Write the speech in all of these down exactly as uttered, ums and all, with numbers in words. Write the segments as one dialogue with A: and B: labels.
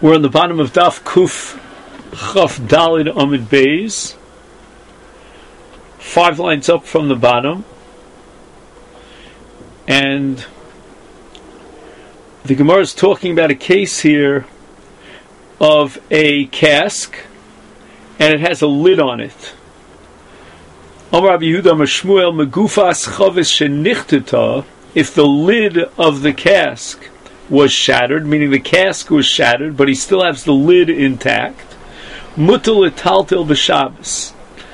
A: We're on the bottom of Daf Kuf Chaf Dalid Amid Beis, five lines up from the bottom, and the Gemara is talking about a case here of a cask, and it has a lid on it. Amar Rabbi Yehuda Amar Shmuel Megufas Chavis Shenichteta. If the lid of the cask was shattered, meaning the cask was shattered, but he still has the lid intact, mutal etaltel b'Shabbos.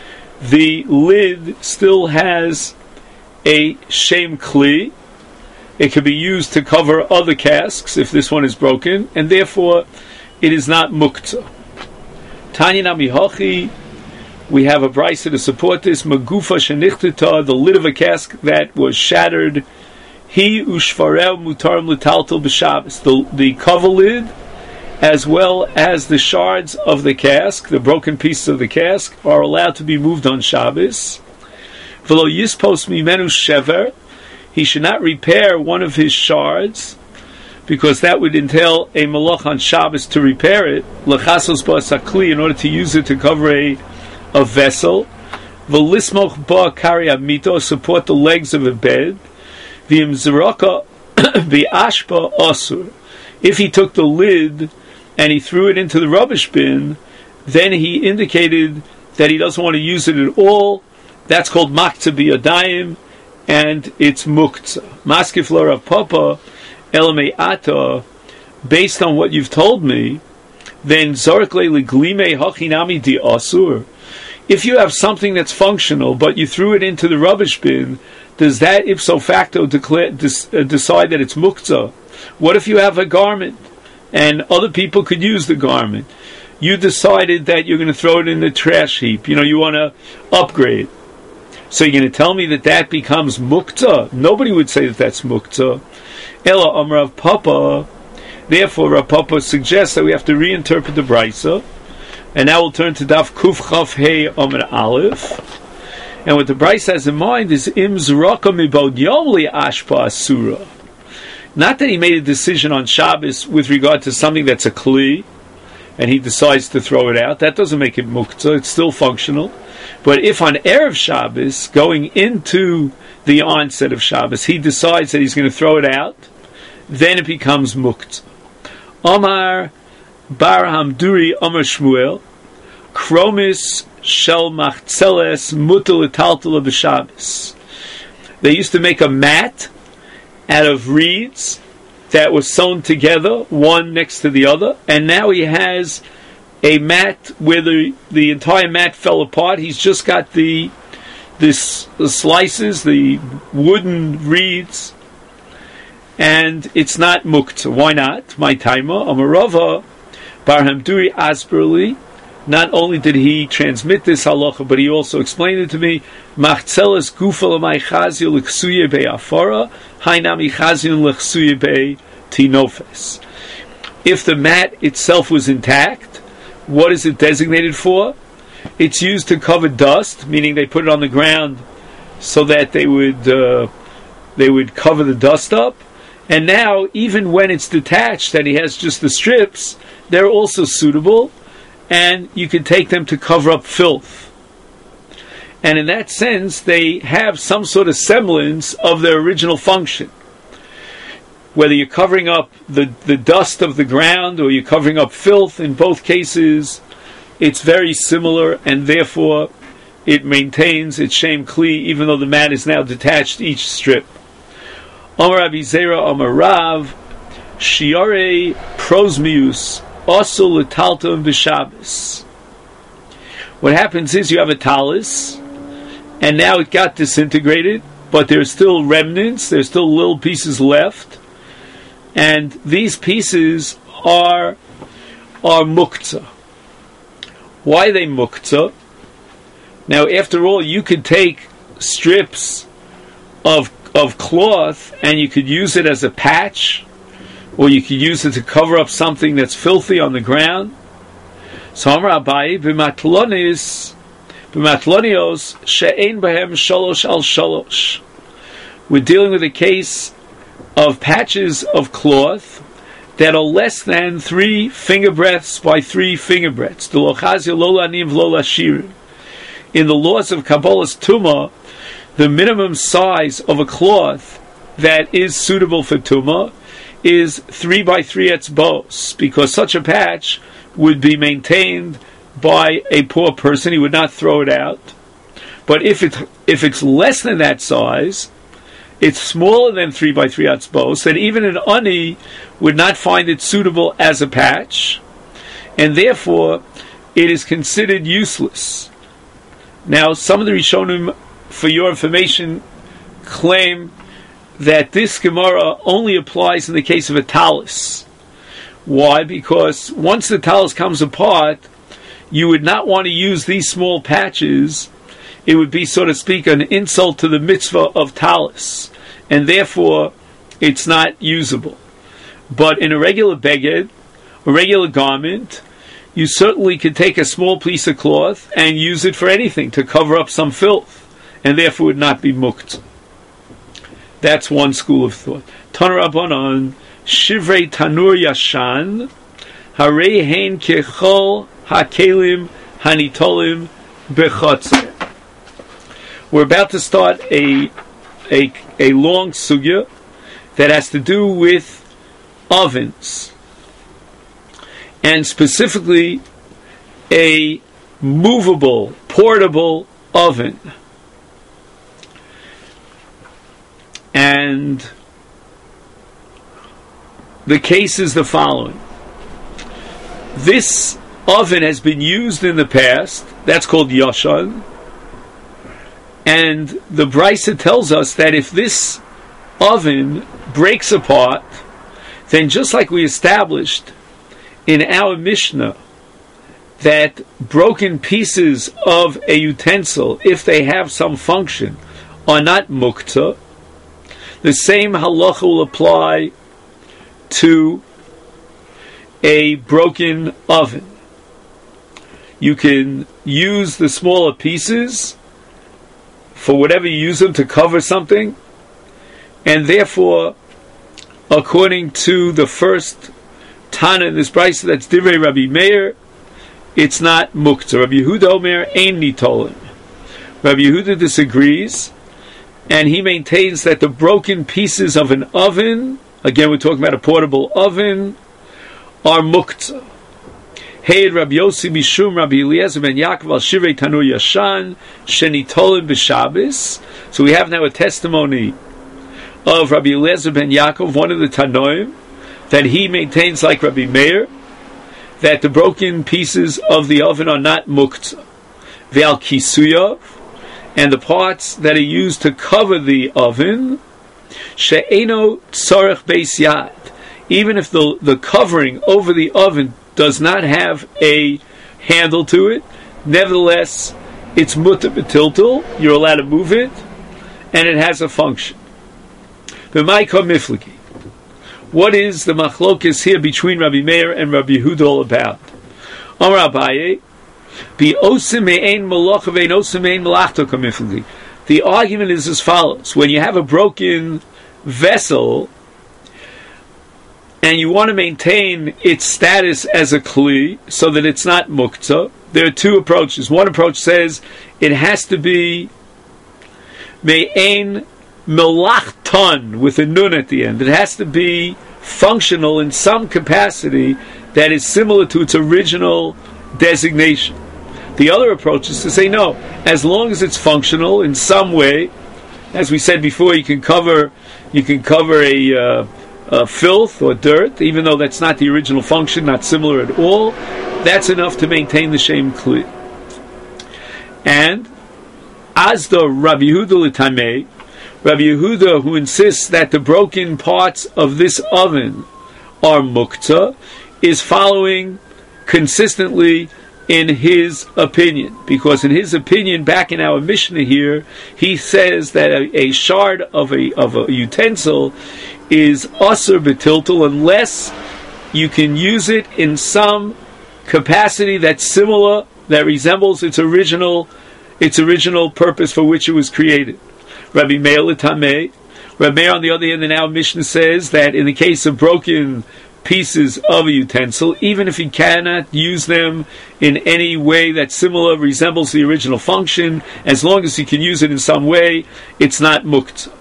A: The lid still has a shem kli. It can be used to cover other casks if this one is broken, and therefore it is not muktzah. Tanya nami hachi. We have a brisa to support this. Magufa shenichteta, the lid of a cask that was shattered. He ushvarel mutarim l'taltel b'Shabbos. The the cover lid, as well as the shards of the cask, the broken pieces of the cask, are allowed to be moved on Shabbos. V'lo yispos mimenu shever. He should not repair one of his shards, because that would entail a malach on Shabbos to repair it. L'chasos ba'asakli, in order to use it to cover a a vessel. V'lismoch ba kari amito, support the legs of a bed. V'im zeraka bi'ashpa asur. If he took the lid and he threw it into the rubbish bin, then he indicated that he doesn't want to use it at all. That's called makta biyadayim, and it's muktzah. Maskif lo Rav Papa elamei ata. Based on what you've told me, then zorak le glime hachinami di asur. If you have something that's functional, but you threw it into the rubbish bin, does that ipso facto declare, dis, uh, decide that it's muktzah? What if you have a garment and other people could use the garment? You decided that you're going to throw it in the trash heap. You know, you want to upgrade. So you're going to tell me that that becomes muktzah? Nobody would say that that's muktzah. Ella Amar Rav Papa. Therefore, Rav Papa suggests that we have to reinterpret the brisa. And now we'll turn to Daf Kuf Chaf Hey Amar Aleph. And what the brisa has in mind is Im Zraka Mibod Yom Li Ashpa Asura. Not that he made a decision on Shabbos with regard to something that's a kli, and he decides to throw it out. That doesn't make it muktzah. It's still functional. But if on Erev Shabbos, going into the onset of Shabbos, he decides that he's going to throw it out, then it becomes muktzah. Amar Bar Hamduri Amar Shmuel Kromis Shel Machzeles Mutal Etaltel b'Shabbos. They used to make a mat out of reeds that was sewn together, one next to the other, and now he has a mat where the, the entire mat fell apart. He's just got the this the slices, the wooden reeds, and it's not muktzah. Why not? My taima Amarava Bar Hamduri Asperli. Not only did he transmit this halacha, but he also explained it to me. Machzeles gufa l'may chazil l'chsuye be'afara, hainami chazil l'chsuye be'tinofes. If the mat itself was intact, what is it designated for? It's used to cover dust, meaning they put it on the ground so that they would uh, they would cover the dust up. And now, even when it's detached and he has just the strips, they're also suitable, and you can take them to cover up filth. And in that sense, they have some sort of semblance of their original function. Whether you're covering up the, the dust of the ground or you're covering up filth, in both cases, it's very similar, and therefore it maintains its shem kli, even though the mat is now detached each strip. Amar Rabbi Zera Amar Rav Shiare Prosmius Also L'talton b'Shabbos. What happens is you have a talis, and now it got disintegrated, but there's still remnants, there's still little pieces left, and these pieces are are muktzah. Why are they muktzah? Now, after all, you could take strips of of cloth and you could use it as a patch, or you could use it to cover up something that's filthy on the ground. So Amar Abaye b'matlonis b'matlonios she'ein b'hem shalosh al shalosh. We're dealing with a case of patches of cloth that are less than three finger breadths by three finger breadths. In the laws of Kabbalah's Tumah, the minimum size of a cloth that is suitable for Tumah is three by three etzbos, because such a patch would be maintained by a poor person. He would not throw it out. But if it if it's less than that size, it's smaller than three by three etzbos, then even an ani would not find it suitable as a patch, and therefore it is considered useless. Now, some of the Rishonim, for your information, claim that this Gemara only applies in the case of a talus. Why? Because once the talus comes apart, you would not want to use these small patches. It would be, so to speak, an insult to the mitzvah of talus, and therefore it's not usable. But in a regular beged, a regular garment, you certainly could take a small piece of cloth and use it for anything, to cover up some filth, and therefore would not be mukt. That's one school of thought. Tanur Rabbanan, Shivrei Tanur Yashan, Harei Hein Kechol HaKelim Hanitolim Bechotzer. We're about to start a, a, a long sugya that has to do with ovens, and specifically a movable, portable oven. And the case is the following. This oven has been used in the past. That's called yashan. And the Brisa tells us that if this oven breaks apart, then just like we established in our Mishnah that broken pieces of a utensil, if they have some function, are not muktzah, the same halacha will apply to a broken oven. You can use the smaller pieces for whatever you use them to cover something, and therefore, according to the first Tana in this Brisa, that's Divrei Rabbi Meir, it's not muktzah. Rabbi Yehuda Omer ein nitolim. Rabbi Yehuda disagrees, and he maintains that the broken pieces of an oven, again we're talking about a portable oven, are muktzah. Heid Rabbi Yossi Mishum Rabbi Eliezer ben Yaakov al Shivrei Tanur Yashan Shenitolim b'Shabbos. So we have now a testimony of Rabbi Eliezer ben Yaakov, one of the Tanoim, that he maintains, like Rabbi Meir, that the broken pieces of the oven are not muktzah. Ve'al kisuyav, and the parts that are used to cover the oven, she'eno tzorech beis yad, even if the, the covering over the oven does not have a handle to it, nevertheless, it's mutter b'tiltul, you're allowed to move it, and it has a function. B'maika mifliki. What is the machlokes here between Rabbi Meir and Rabbi Yehuda all about? Amar Abaye, the argument is as follows. When you have a broken vessel and you want to maintain its status as a kli so that it's not muktzah, there are two approaches. One approach says it has to be me'ein melachton with a nun at the end. It has to be functional in some capacity that is similar to its original designation. The other approach is to say no, as long as it's functional in some way, as we said before, you can cover you can cover a, uh, a filth or dirt, even though that's not the original function, not similar at all. That's enough to maintain the shem kli. And Azda Rabbi Yehuda l'tamei, Rabbi Yehuda, who insists that the broken parts of this oven are muktzah, is following consistently in his opinion, because in his opinion, back in our Mishnah here, he says that a, a shard of a of a utensil is asur b'tiltul unless you can use it in some capacity that's similar, that resembles its original its original purpose for which it was created. Rabbi Meir l'tamei. Rabbi Meir, on the other hand, in our Mishnah says that in the case of broken pieces of a utensil, even if he cannot use them in any way that similar resembles the original function, as long as he can use it in some way, it's not muktzah.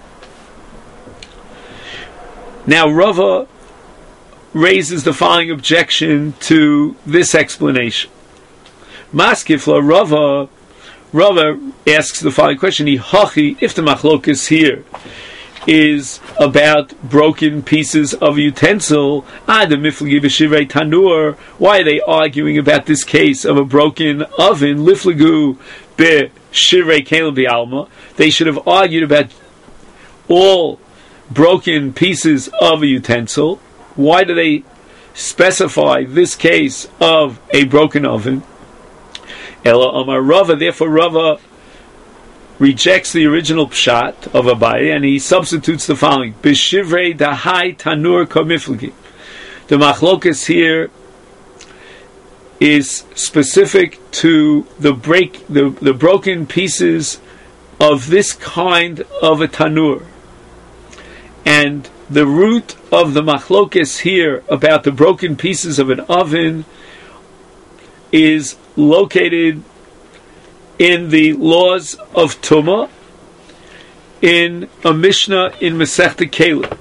A: Now Rava raises the following objection to this explanation. Maskifla, Rava, Rava asks the following question: Hachi, if the machlokas here is about broken pieces of a utensil, ah, the miflagi b'shivrei tanur, why are they arguing about this case of a broken oven? Liflagu b'shivrei kelim b'alma. They should have argued about all broken pieces of a utensil. Why do they specify this case of a broken oven? Ela Amar Rava, therefore Rava rejects the original pshat of Abaye and he substitutes the following: B'shivrei dahai tanur komiflagi. The machlokas here is specific to the break, the, the broken pieces of this kind of a tanur. And the root of the machlokas here about the broken pieces of an oven is located in the laws of Tumah, in a Mishnah in Masechta Kelim.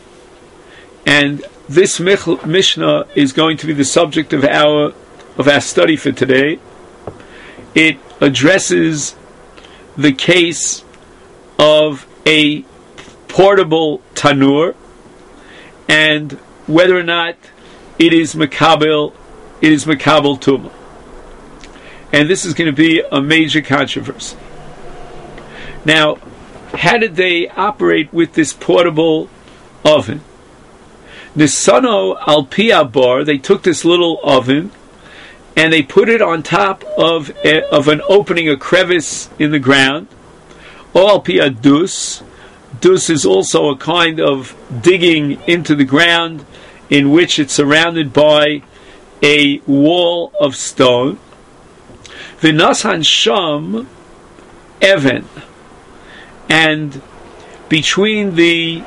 A: And this Mishnah is going to be the subject of our of our study for today. It addresses the case of a portable tanur and whether or not it is makabel, it is makabel Tumah. And this is going to be a major controversy. Now, how did they operate with this portable oven? Nisano al pi bar, they took this little oven and they put it on top of a, of an opening, a crevice in the ground. O al pi dus, dus is also a kind of digging into the ground in which it's surrounded by a wall of stone. V'nasan sham even, and between the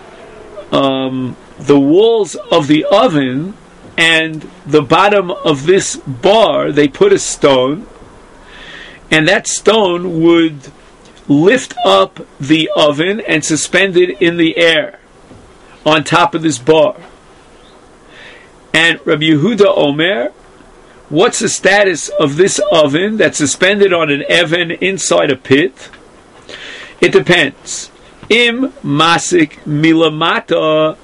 A: um, the walls of the oven and the bottom of this bar, they put a stone, and that stone would lift up the oven and suspend it in the air on top of this bar. And Rabbi Yehuda Omer, what's the status of this oven that's suspended on an oven inside a pit? It depends. Im masik milamata,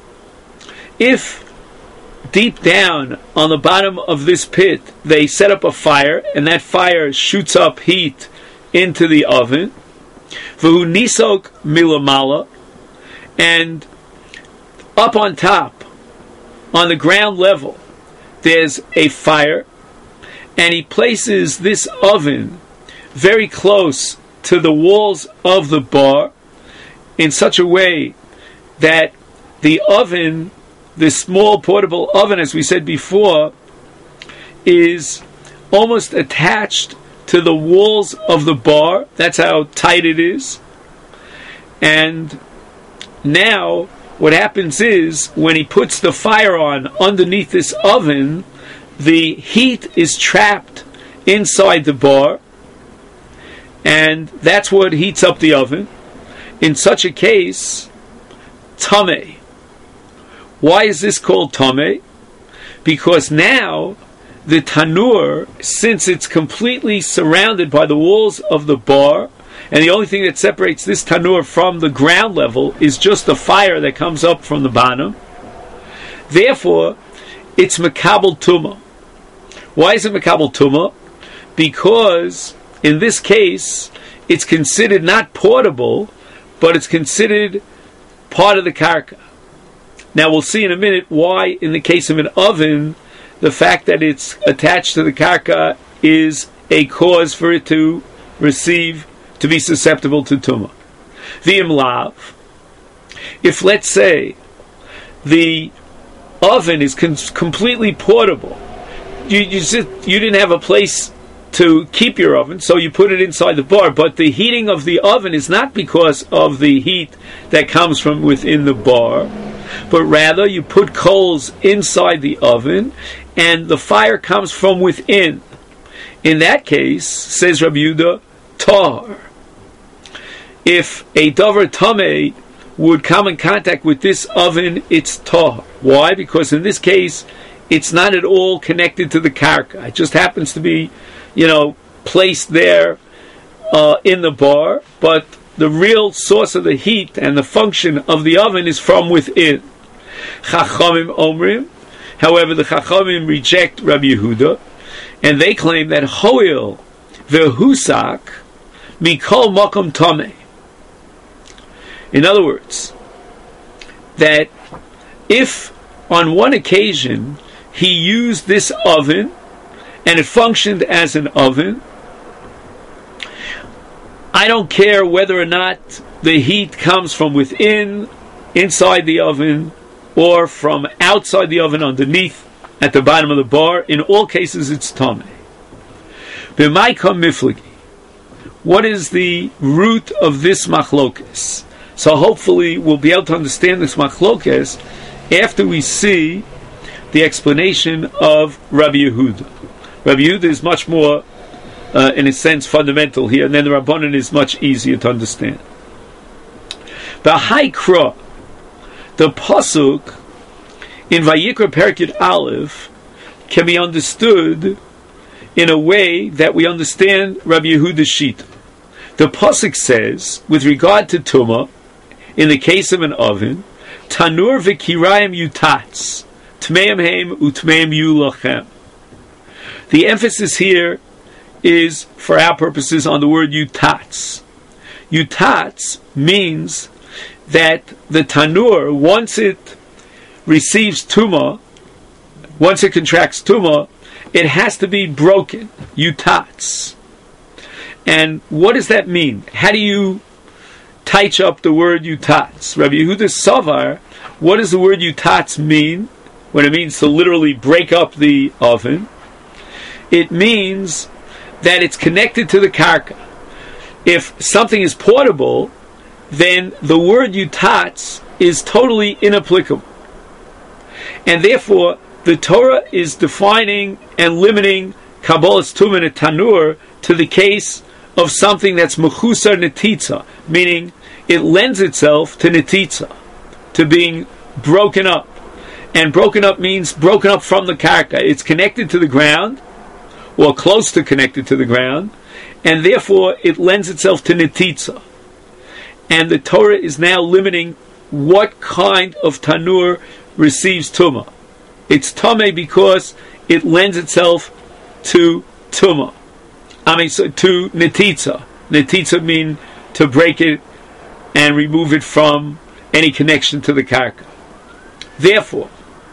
A: if deep down on the bottom of this pit they set up a fire and that fire shoots up heat into the oven, v'hu nisok milamala, and up on top, on the ground level, there's a fire, and he places this oven very close to the walls of the bar in such a way that the oven, this small portable oven, as we said before, is almost attached to the walls of the bar. That's how tight it is. And now what happens is, when he puts the fire on underneath this oven, the heat is trapped inside the bar, and that's what heats up the oven. In such a case, tameh. Why is this called tameh? Because now the tanur, since it's completely surrounded by the walls of the bar, and the only thing that separates this tanur from the ground level is just the fire that comes up from the bottom, therefore it's makabel tumah. Why is it makabel tumah? Because in this case it's considered not portable, but it's considered part of the karka. Now we'll see in a minute why in the case of an oven the fact that it's attached to the karka is a cause for it to receive, to be susceptible to tumah. V'im lav, if let's say the oven is con- completely portable, you you, sit, you didn't have a place to keep your oven, so you put it inside the bar, but the heating of the oven is not because of the heat that comes from within the bar, but rather you put coals inside the oven and the fire comes from within. In that case, says Rabbi Yehuda, tar. If a davar tameh would come in contact with this oven, it's tar. Why? Because in this case, it's not at all connected to the karka. It just happens to be, you know, placed there uh, in the bar, but the real source of the heat and the function of the oven is from within. Chachamim omrim, however, the Chachamim reject Rabbi Yehuda, and they claim that hoil vehusak mikol makom tameh. In other words, that if on one occasion he used this oven and it functioned as an oven, I don't care whether or not the heat comes from within, inside the oven, or from outside the oven underneath, at the bottom of the bar. In all cases, it's tameh. B'maikam miflagi. What is the root of this machlokas? So hopefully we'll be able to understand this machlokas after we see the explanation of Rabbi Yehuda. Rabbi Yehuda is much more, uh, in a sense, fundamental here, and then the Rabbanan is much easier to understand. B'haikra, the pasuk in Vayikra Perek Aleph can be understood in a way that we understand Rabbi Yehuda's shita. The pasuk says, with regard to tumah, in the case of an oven, tanur v'kirayim yutatz, tmeim heim utmeim yu lachem. The emphasis here is, for our purposes, on the word yutatz. Yutatz means that the tanur, once it receives tumah, once it contracts tumah, it has to be broken. Yutatz. And what does that mean? How do you touch up the word yutatz? Rabbi Yehuda Savar, what does the word yutatz mean when it means to literally break up the oven? It means that it's connected to the karka. If something is portable, then the word yutatz is totally inapplicable. And therefore, the Torah is defining and limiting Kabbalas Tumah and Tanur to the case of something that's mechusar netitza, meaning it lends itself to netitza, to being broken up. And broken up means broken up from the karka. It's connected to the ground, or close to connected to the ground, and therefore it lends itself to netitza. And the Torah is now limiting what kind of tanur receives tumah. It's tameh because it lends itself to tumah. I mean, so, to netitza. Netitza mean to break it and remove it from any connection to the karka. Therefore,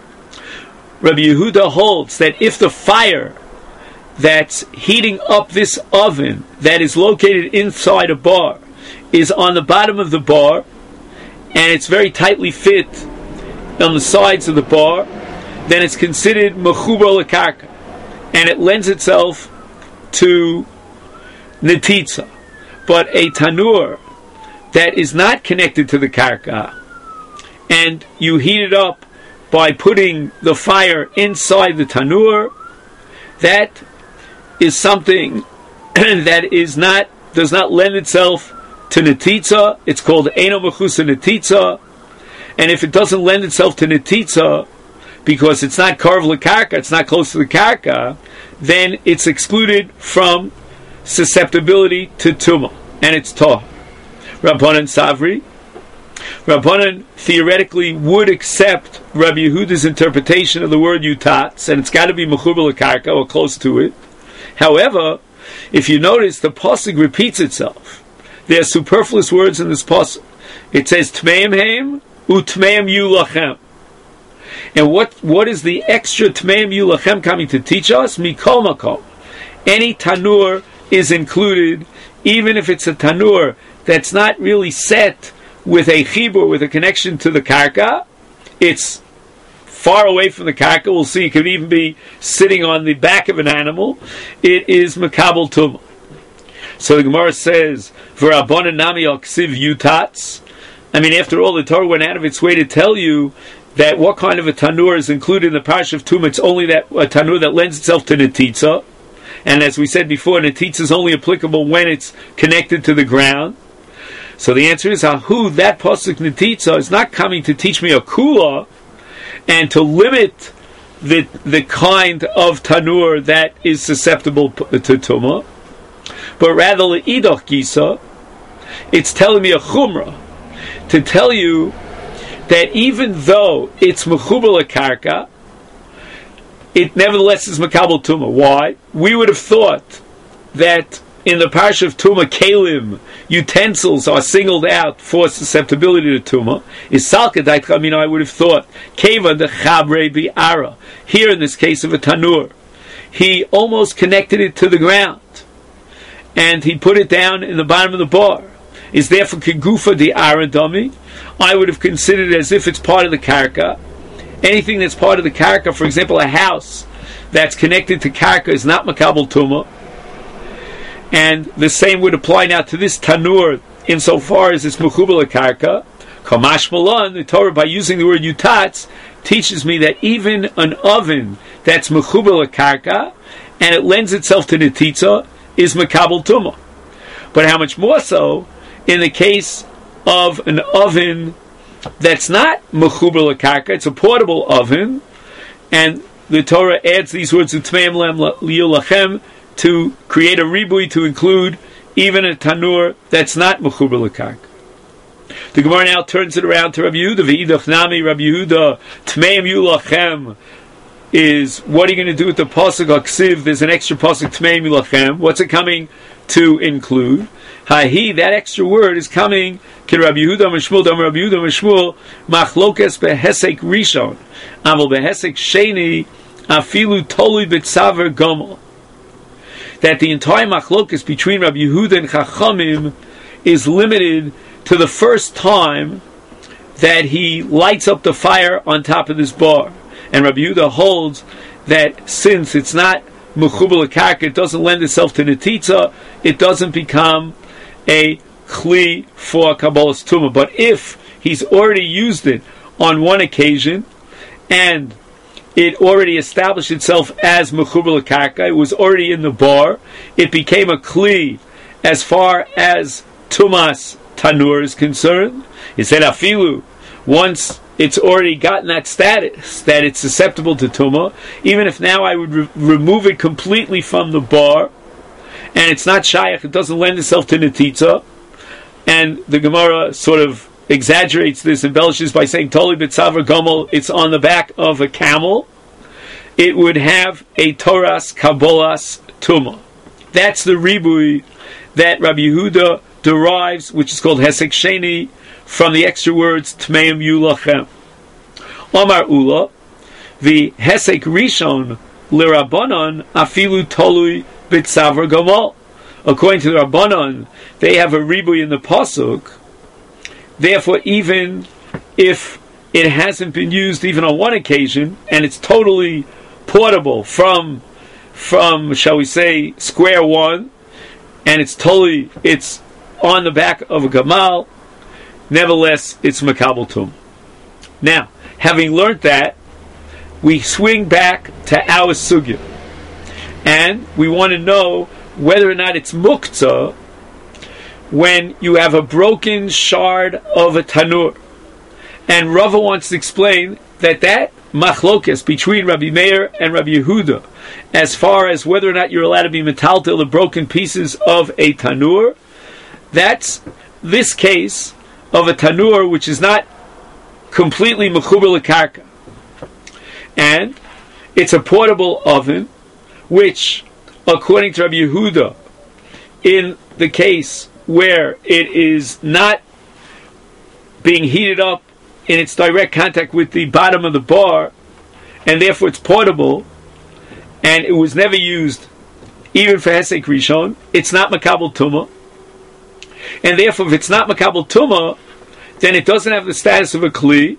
A: Rabbi Yehuda holds that if the fire that's heating up this oven that is located inside a bar is on the bottom of the bar and it's very tightly fit on the sides of the bar, then it's considered mechubar lekarka, and it lends itself to netitza. But a tanur that is not connected to the karka, and you heat it up by putting the fire inside the tanur, that is something that is not does not lend itself to netitza. It's called eino mechusa netitza, and if it doesn't lend itself to netitza because it's not karv lekarka, it's not close to the karka, then it's excluded from susceptibility to tumah, and it's tah. Rabbanan Savri, Rabbanan theoretically would accept Rabbi Yehuda's interpretation of the word yutatz, and it's got to be mechubar lekarka or close to it. However, if you notice, the pasuk repeats itself. There are superfluous words in this pasuk. It says tmeim heim utmeim yu lachem. And what what is the extra tmeim yu lachem coming to teach us? Mikol makom. Any tanur is included, even if it's a tanur that's not really set with a chibur, with a connection to the karka. It's far away from the karka. We'll see, it could even be sitting on the back of an animal. It is makabel tumah. So the Gemara says, "V'rabbanan nami al ksiv yutatz." I mean, after all, the Torah went out of its way to tell you that what kind of a tanur is included in the Parsha of Tumah. It's only that a tanur that lends itself to netitza. And as we said before, netitza is only applicable when it's connected to the ground. So the answer is, Ahu, that pasuk netitza is not coming to teach me a kula and to limit the the kind of tanur that is susceptible to tumah, but rather le'idoch gisa, it's telling me a chumrah, to tell you that even though it's mechubar lekarka, it nevertheless is makabel tumah. Why? We would have thought that in the parsha of Tumah, kelim, utensils are singled out for susceptibility to Tumah. Is salka dait, I mean, I would have thought, keva de chabre bi'ara. Here in this case of a tanur, he almost connected it to the ground, and he put it down in the bottom of the bar. Is therefore kegufa di ara dami. I would have considered it as if it's part of the karka. Anything that's part of the karka, for example, a house that's connected to karka is not makabel tumah. And the same would apply now to this tanur insofar as it's mechubar lekarka. Kamash malan, the Torah, by using the word yutatz, teaches me that even an oven that's mechubar lekarka and it lends itself to netitza is makabel tumah. But how much more so in the case of an oven that's not mechubar lekarka, it's a portable oven, and the Torah adds these words utmeim lem liyulachem to create a ribui to include even a tanur that's not mechubar lekarka. The Gemara now turns it around to Rabbi Yehuda. V'idach nami Rabbi Yehuda tmeim yulachem is, what are you going to do with the pasuk aksiv? There's an extra pasuk tmeim yulachem. What's it coming to include? Hahi, that extra word is coming ki Rabbi Yehuda Mishmul Dam Rabbi Yehuda Mishmul machlokes behesek rishon aval behesek sheni afilu tolui b'tzaver gomel. That the entire machlokes between Rabbi Yehuda and Chachamim is limited to the first time that he lights up the fire on top of this bar. And Rabbi Yehuda holds that since it's not mechubar lekarka, it doesn't lend itself to netitza, it doesn't become a chli for kabbalas tumah. But if he's already used it on one occasion and it already established itself as mechubar lekarka, it was already in the bar, it became a kli as far as tumas tanur is concerned. He said afilu, once it's already gotten that status that it's susceptible to tumah, even if now I would re- remove it completely from the bar and it's not shayach, it doesn't lend itself to netitza, and the Gemara sort of exaggerates this, embellishes by saying toli b'tzaver gomel, it's on the back of a camel, it would have a toras kabbalas tumah. That's the ribui that Rabbi Yehuda derives, which is called hesek sheni, from the extra words tmeim yulachem. Omar ula, the hesek rishon lirabanan afilu tolui b'tzaver gomel. According to the Rabbanon, they have a ribui in the pasuk. Therefore, even if it hasn't been used even on one occasion, and it's totally portable from, from shall we say, square one, and it's totally, it's on the back of a gamal, nevertheless, it's makabel tum. Now, having learned that, we swing back to our sugya, and we want to know whether or not it's muktzah when you have a broken shard of a tanur. And Rava wants to explain that that machlokes between Rabbi Meir and Rabbi Yehuda, as far as whether or not you're allowed to be metaltel the broken pieces of a tanur, that's this case of a tanur which is not completely mechubar lekarka, and it's a portable oven, which, according to Rabbi Yehuda, in the case where it is not being heated up in its direct contact with the bottom of the bar, and therefore it's portable, and it was never used even for hesek rishon, it's not makabel tumah. And therefore, if it's not makabel tumah, then it doesn't have the status of a kli,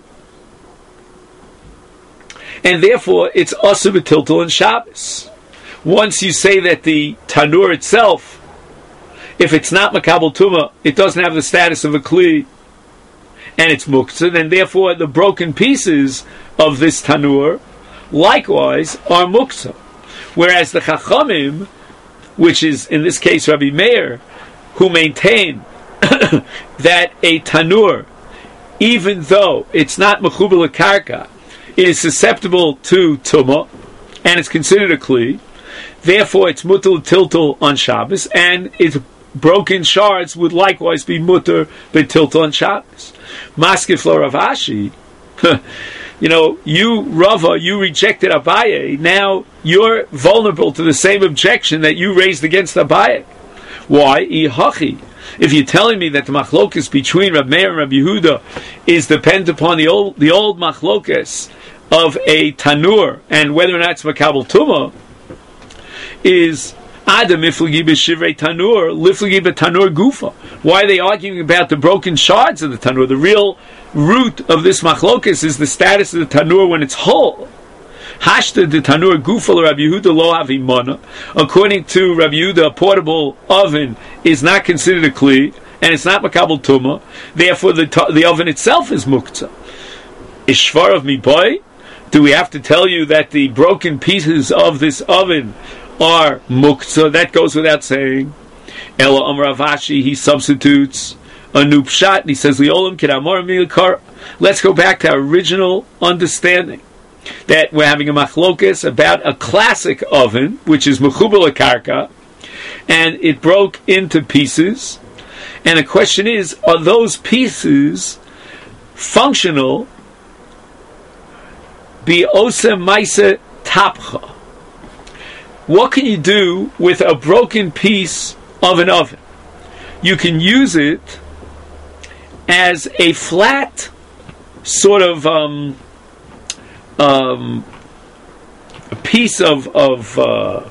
A: and therefore it's asur b'tiltul and Shabbos. Once you say that the tanur itself, if it's not makabel tumah, it doesn't have the status of a kli, and it's muktzah, then therefore the broken pieces of this tanur likewise are muktzah. Whereas the Chachamim, which is in this case Rabbi Meir, who maintain that a tanur, even though it's not mechubel karka, is susceptible to tumah, and it's considered a kli, therefore it's mutter tiltal on Shabbos, and its broken shards would likewise be mutter betiltal on Shabbos. Maskif lo Rav Ashi, you know, you Rava, you rejected Abaye, now you're vulnerable to the same objection that you raised against Abaye. Why? Ihachi. If you're telling me that the machlokas between Rab Meir and Rab Yehuda is dependent upon the old the old machlokas of a tanur and whether or not it's makabel tumah, is adam iflagi b'shivrei tanur liflagi b'tanur gufa. Why are they arguing about the broken shards of the tanur? The real root of this machlokas is the status of the tanur when it's whole. Hashta the tanur gufa Rabbi Yehuda lo havimana. According to Rabbi Yehuda, a portable oven is not considered a kli, and it's not makabel tumah. Therefore, the the oven itself is muktzah. Ishvar of mi boy. Do we have to tell you that the broken pieces of this oven are muktzah? That goes without saying. Ela Amar Rav Ashi, he substitutes a new pshat, and he says, Li'olam k'damar mi'likar. Let's go back to our original understanding, that we're having a machlokas about a classic oven, which is mechubel karka, and it broke into pieces. And the question is, are those pieces functional? Be osem maisa tapcha. What can you do with a broken piece of an oven? You can use it as a flat sort of um, um, a piece of of uh,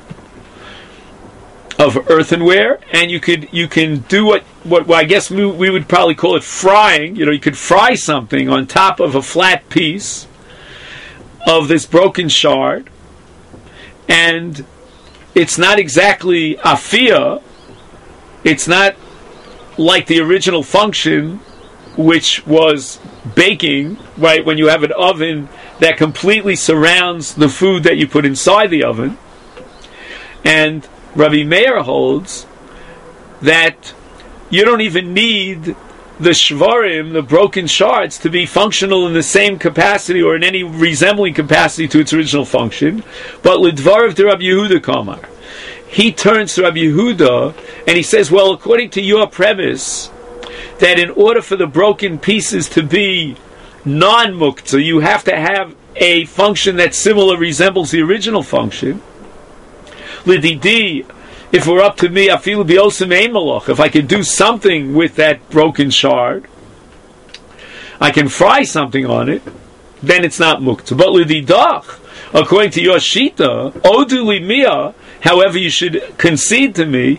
A: of earthenware, and you could you can do what what well, I guess we, we would probably call it frying. You know, you could fry something on top of a flat piece of this broken shard, and it's not exactly afia. It's not like the original function, which was baking, right? When you have an oven that completely surrounds the food that you put inside the oven. And Rabbi Meir holds that you don't even need the shvarim, the broken shards, to be functional in the same capacity or in any resembling capacity to its original function. But lidvarav de Rabbi Yehuda kamar, he turns to Rabbi Yehuda and he says, well, according to your premise, that in order for the broken pieces to be non-muktzah, you have to have a function that similar resembles the original function. Lididi, if we're up to me, I feel biosim ein malach. If I can do something with that broken shard, I can fry something on it, then it's not muktzah. But lididach, according to your shita, odu limia, however, you should concede to me,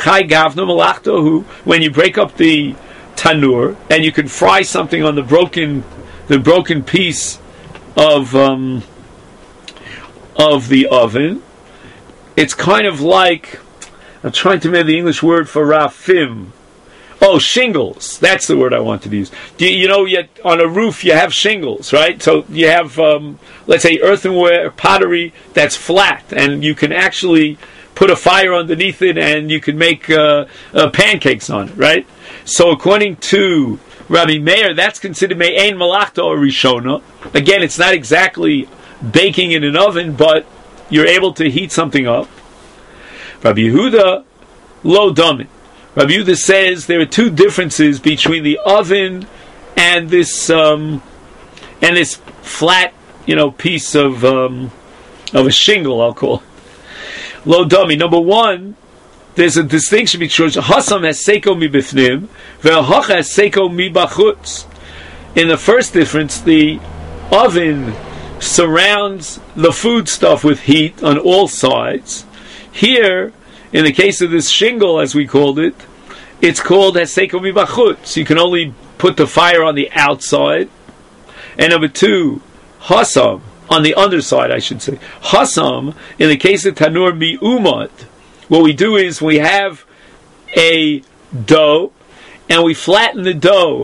A: when you break up the tanur and you can fry something on the broken, the broken piece of um, of the oven, it's kind of like, I'm trying to remember the English word for rafim. Oh, shingles. That's the word I wanted to use. You, you know, yet on a roof you have shingles, right? So you have, um, let's say, earthenware pottery that's flat, and you can actually put a fire underneath it, and you can make uh, uh, pancakes on it, right? So according to Rabbi Meir, that's considered me'ein malachta or rishona. Again, it's not exactly baking in an oven, but you're able to heat something up. Rabbi Yehuda, lo damin. Rabbi Yehuda says there are two differences between the oven and this um, and this flat, you know, piece of um, of a shingle, I'll call it. Lo dami. Number one, there's a distinction between hasam has seiko mi bifnim, ve'hacha has seiko mi bachutz. In the first difference, the oven surrounds the food stuff with heat on all sides. Here, in the case of this shingle, as we called it, it's called Haseko Mibachutz. You can only put the fire on the outside. And number two, Hasam, on the underside, I should say. Hasam, in the case of Tanur Mi'umad, what we do is we have a dough, and we flatten the dough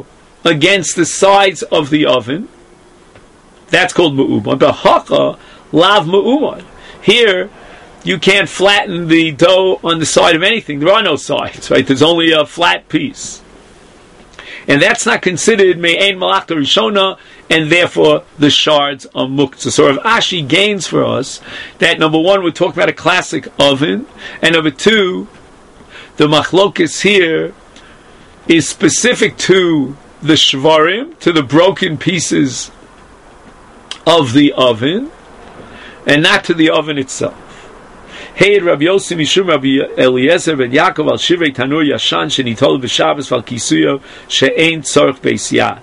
A: against the sides of the oven, that's called me'uman. B'hacha lav me'uman. Here, you can't flatten the dough on the side of anything. There are no sides, right? There's only a flat piece. And that's not considered me'ein malachta rishona, and therefore the shards are muktzah. So Rav Ashi gains for us that, number one, we're talking about a classic oven, and number two, the machlokes here is specific to the shvarim, to the broken pieces of the oven, and not to the oven itself. Hey, Rabbi Yossi Mishum Rabbi Eliezer ben Yaakov al Shivrei Tanur Yashan Shenitol b'Shabbos val Kisuyo she'ein tzorich beis yad.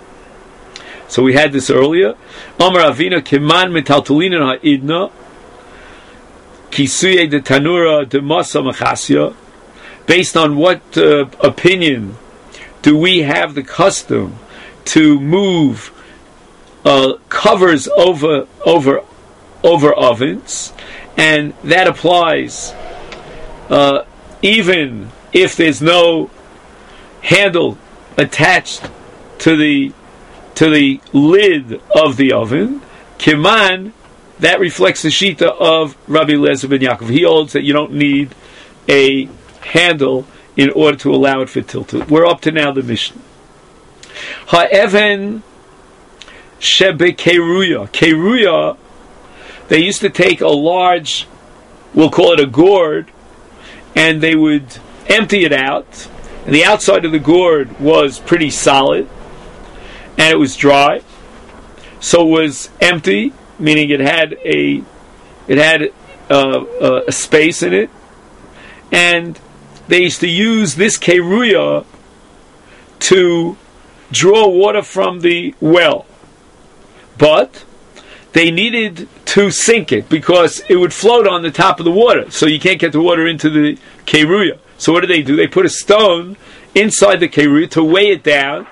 A: So we had this earlier. Amar Avina Kiman metaltulinin ha'idna Kisuye de Tanura de Masa Machasya. Based on what uh, opinion do we have the custom to move uh, covers over over over ovens? And that applies uh, even if there's no handle attached to the to the lid of the oven. Kiman, that reflects the shita of Rabbi Eliezer ben Yaakov. He holds that you don't need a handle in order to allow it for tilted. We're up to now the Mishnah. Ha'even shebe keruya. Keruya, they used to take a large, we'll call it a gourd, and they would empty it out. And the outside of the gourd was pretty solid, and it was dry. So it was empty, meaning it had a it had uh, a space in it, and they used to use this keruya to draw water from the well, but they needed to sink it because it would float on the top of the water, so you can't get the water into the keruya. So what do they do? They put a stone inside the keruya to weigh it down.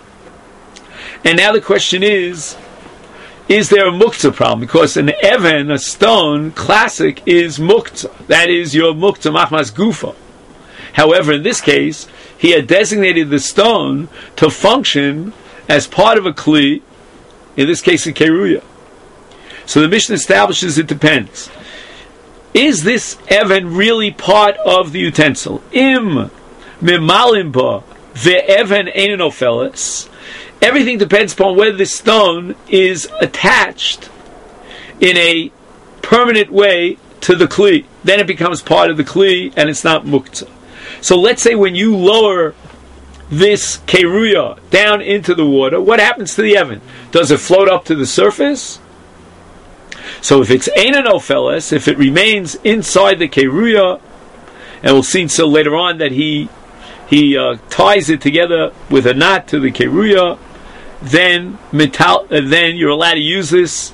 A: And now the question is, is there a muktzah problem? Because an even, a stone, classic, is muktzah. That is your muktzah machmas gufa. However, in this case, he had designated the stone to function as part of a kli, in this case a keruya. So the Mishnah establishes it depends. Is this even really part of the utensil? Im mimalim ba ve'even ein ofeles. Everything depends upon whether the stone is attached in a permanent way to the kli. Then it becomes part of the kli and it's not muktzah. So let's say when you lower this keruya down into the water, what happens to the even? Does it float up to the surface? So if it's Einan Ofeles, if it remains inside the keruya, and we'll see so later on that he he uh, ties it together with a knot to the keruya, then metal, uh, then you're allowed to use this,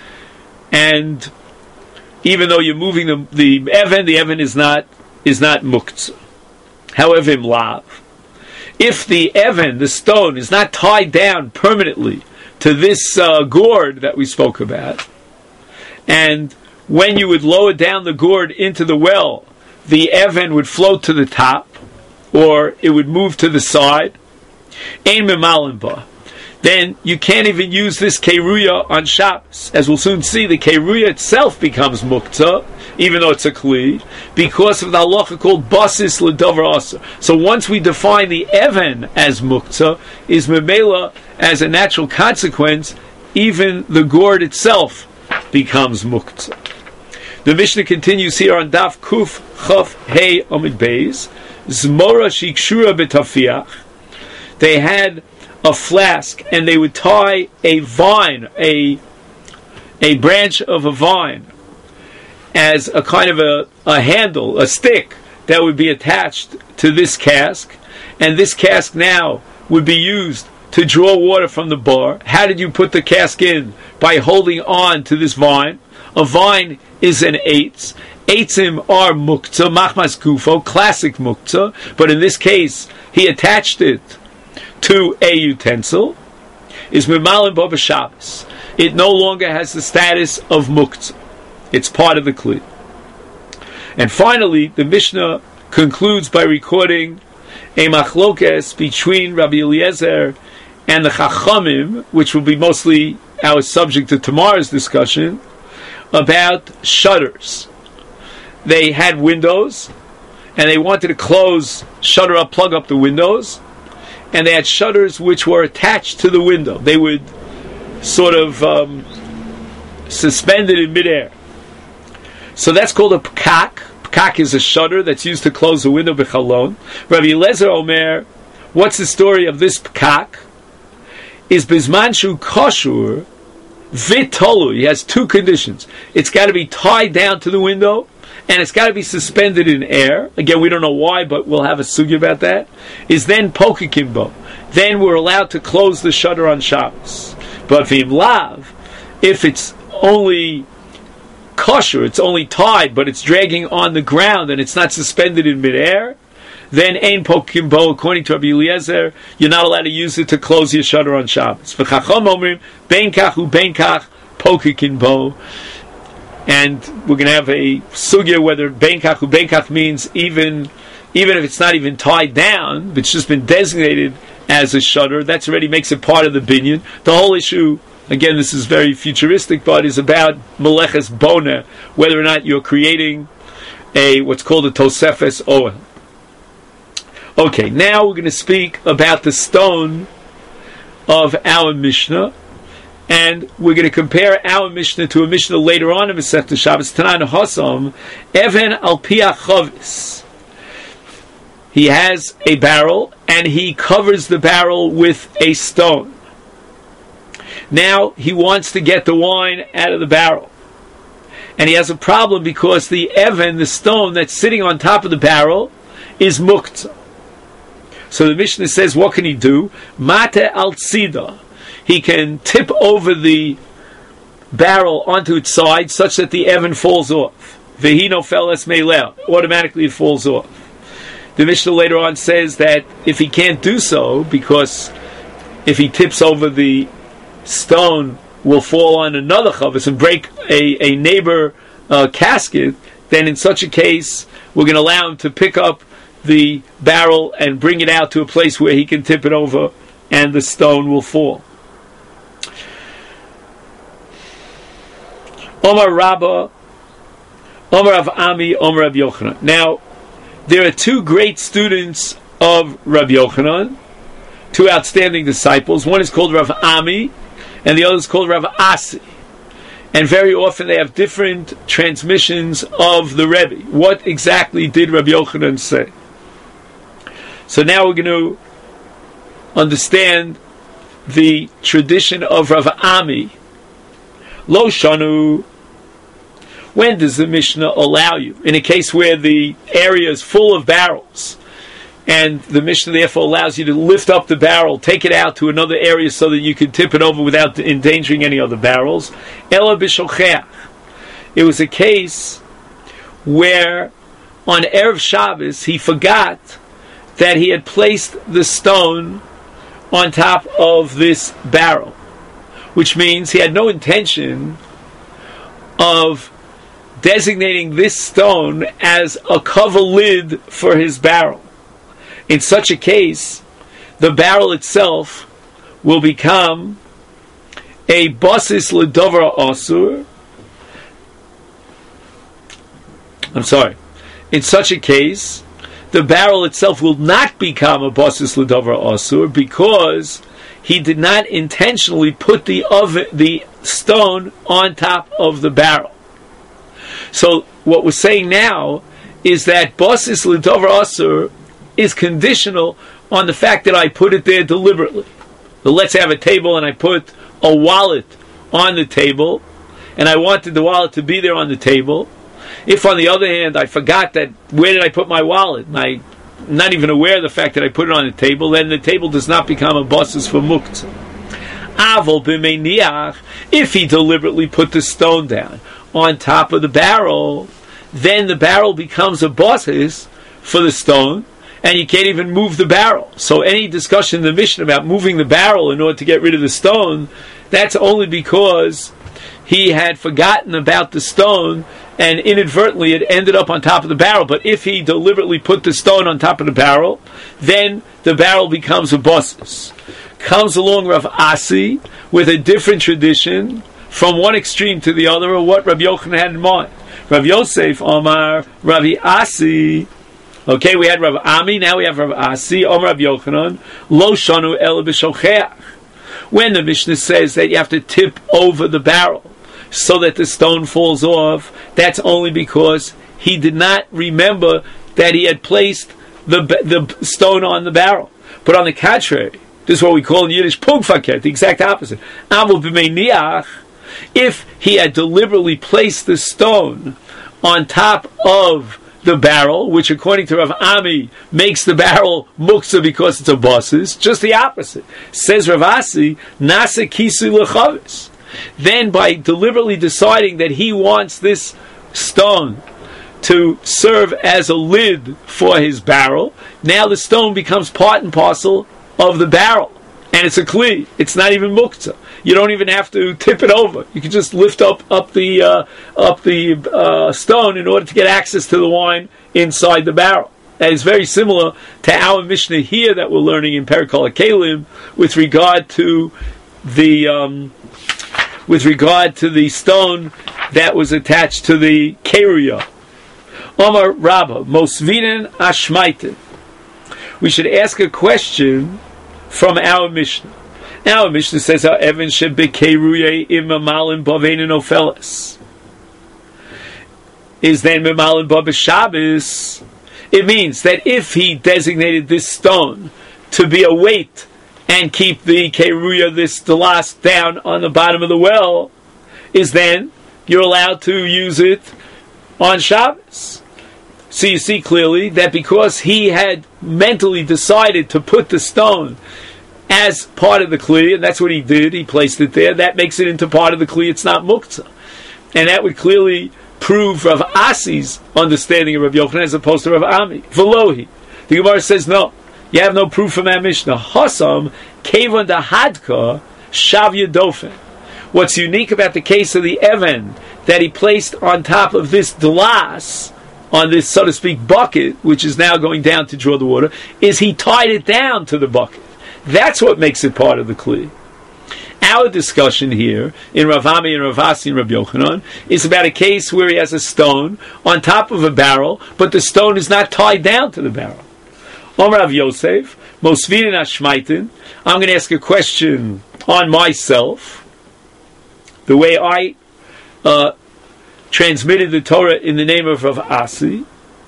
A: and even though you're moving the the even, the even is not is not muktzah. However, im lav, if the even, the stone, is not tied down permanently to this uh, gourd that we spoke about, and when you would lower down the gourd into the well, the even would float to the top, or it would move to the side, ein mimalim ba, then you can't even use this keruya on Shabbos. As we'll soon see, the keruya itself becomes muktzah, even though it's a kli, because of the halacha called basis l'davar aser. So once we define the even as muktzah, is memela, as a natural consequence, even the gourd itself becomes muktzah. The Mishnah continues here on Daf Kuf Chaf Hey Amid Beis. Zmora shikshura betafiach. They had a flask and they would tie a vine, a a branch of a vine, as a kind of a, a handle, a stick that would be attached to this cask, and this cask now would be used to draw water from the bar. How did you put the cask in? By holding on to this vine. A vine is an eitz. Eitzim are muktzah, machmas gufo, classic muktzah, but in this case, he attached it to a utensil. Is mimalim bo b'Shabbos. It no longer has the status of muktzah. It's part of the kli. And finally, the Mishnah concludes by recording a machlokes between Rabbi Eliezer and the Chachamim, which will be mostly our subject of tomorrow's discussion, about shutters. They had windows, and they wanted to close, shutter up, plug up the windows, and they had shutters which were attached to the window. They would sort of um, suspended in midair. So that's called a pkak. Pkak is a shutter that's used to close the window b'chalon. Rabbi Eliezer Omer, what's the story of this pkak? Is bizmanshu koshur vitolu. He has two conditions. It's got to be tied down to the window, and it's got to be suspended in air. Again, we don't know why, but we'll have a sugi about that. Is then pokikimbo. Then we're allowed to close the shutter on Shabbos. But v'im lav, if it's only kosher, it's only tied, but it's dragging on the ground and it's not suspended in midair, then ein pokimbo, according to Rabbi Eliezer, you're not allowed to use it to close your shutter on Shabbos. V'chacham omrim, ben kach u ben kach pokimbo. And we're going to have a sugya whether ben kach u ben kach means even, even if it's not even tied down, but it's just been designated as a shutter, that already makes it part of the binyan. The whole issue, again, this is very futuristic, but is about meleches bona, whether or not you're creating a what's called a tosefes oel. Okay, now we're going to speak about the stone of our Mishnah, and we're going to compare our Mishnah to a Mishnah later on in Masechta Shabbos, Tanan Hosam, Even al pia chavis. He has a barrel, and he covers the barrel with a stone. Now he wants to get the wine out of the barrel. And he has a problem because the even, the stone that's sitting on top of the barrel, is muktzah. So the Mishnah says, what can he do? Mate al tzida. He can tip over the barrel onto its side such that the even falls off. Vehi nofel es meileh. Automatically it falls off. The Mishnah later on says that if he can't do so, because if he tips over the stone will fall on another chavis and break a, a neighbor uh, casket, then in such a case we're going to allow him to pick up the barrel and bring it out to a place where he can tip it over and the stone will fall. Omar Rabba, Omar Rav Ami, Omar Rav Yochanan. Now, there are two great students of Rav Yochanan, two outstanding disciples. One is called Rav Ami, and the other is called Rav Asi. And very often they have different transmissions of the Rebbe. What exactly did Rav Yochanan say? So now we're going to understand the tradition of Rav Ami. Lo shanu. When does the Mishnah allow you? In a case where the area is full of barrels, and the Mishnah therefore allows you to lift up the barrel, take it out to another area so that you can tip it over without endangering any other barrels. Ela b'shocheach. It was a case where on Erev Shabbos he forgot that he had placed the stone on top of this barrel, which means he had no intention of designating this stone as a cover lid for his barrel. In such a case, the barrel itself will become a basis l'dover asur. I'm sorry. In such a case, the barrel itself will not become a basis l'dover asur because he did not intentionally put the oven, the stone on top of the barrel. So what we're saying now is that basis l'dover asur is conditional on the fact that I put it there deliberately. So let's have a table and I put a wallet on the table, and I wanted the wallet to be there on the table. If on the other hand I forgot that, where did I put my wallet? And I'm not even aware of the fact that I put it on the table, then the table does not become a basis for muktzah. Avol b'meiniach, if he deliberately put the stone down on top of the barrel, then the barrel becomes a basis for the stone, and you can't even move the barrel. So any discussion in the Mishnah about moving the barrel in order to get rid of the stone, that's only because he had forgotten about the stone and inadvertently it ended up on top of the barrel. But if he deliberately put the stone on top of the barrel, then the barrel becomes a basis. Comes along Rav Asi with a different tradition from one extreme to the other, or what Rabbi Yochanan had in mind. Rav Yosef Omar Ravi Asi. Okay, we had Rav Ami, now we have Rav Asi Omar Rav Yochanan Lo Shanu El B'Shocheach. When the Mishnah says that you have to tip over the barrel so that the stone falls off, that's only because he did not remember that he had placed the the stone on the barrel. But on the contrary, this is what we call in Yiddish pugfaket, the exact opposite. Aval b'meiniach, if he had deliberately placed the stone on top of the barrel, which according to Rav Ami makes the barrel muktzah because it's a bosses, just the opposite. Says Rav Asi, nasa kisu lechavis. Then by deliberately deciding that he wants this stone to serve as a lid for his barrel, now the stone becomes part and parcel of the barrel, and it's a kli. It's not even muktzah. You don't even have to tip it over. You can just lift up up the uh, up the uh, stone in order to get access to the wine inside the barrel. That is very similar to our Mishnah here that we're learning in Perikol HaKelim with regard to the um, with regard to the stone that was attached to the keruya. Omar Rabba Mosvinen Ashmaiten. We should ask a question from our Mishnah. Our Mishnah says, "Evan shebekeruye imamalin bavein ofeles." Is then memalin ba b'Shabbos? It means that if he designated this stone to be a weight and keep the keruya, this delas, down on the bottom of the well, is then you're allowed to use it on Shabbos. So you see clearly that because he had mentally decided to put the stone as part of the kli, and that's what he did, he placed it there, that makes it into part of the kli, it's not muktzah. And that would clearly prove Rav Asi's understanding of Rav Yochanan as opposed to Rav Ami. Velohi. The Gemara says no. You have no proof from our Mishnah. Hasam, Kevon da Hadka, Shavya Dofen. What's unique about the case of the Evan that he placed on top of this delas, on this, so to speak, bucket, which is now going down to draw the water, is he tied it down to the bucket. That's what makes it part of the kli. Our discussion here in Rav Ami and Rav Asi and Rav Yochanan is about a case where he has a stone on top of a barrel, but the stone is not tied down to the barrel. Omar Rav Yosef, Mosvinin Ashmaitin. I'm going to ask a question on myself, the way I uh, transmitted the Torah in the name of Rav Asi.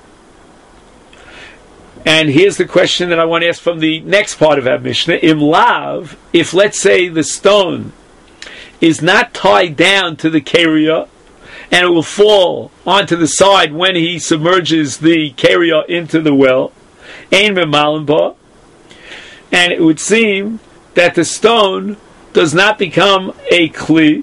A: And here's the question that I want to ask from the next part of our Mishnah. Im lav, if let's say the stone is not tied down to the keruya, and it will fall onto the side when he submerges the keruya into the well, ein memalim ba, and it would seem that the stone does not become a kli.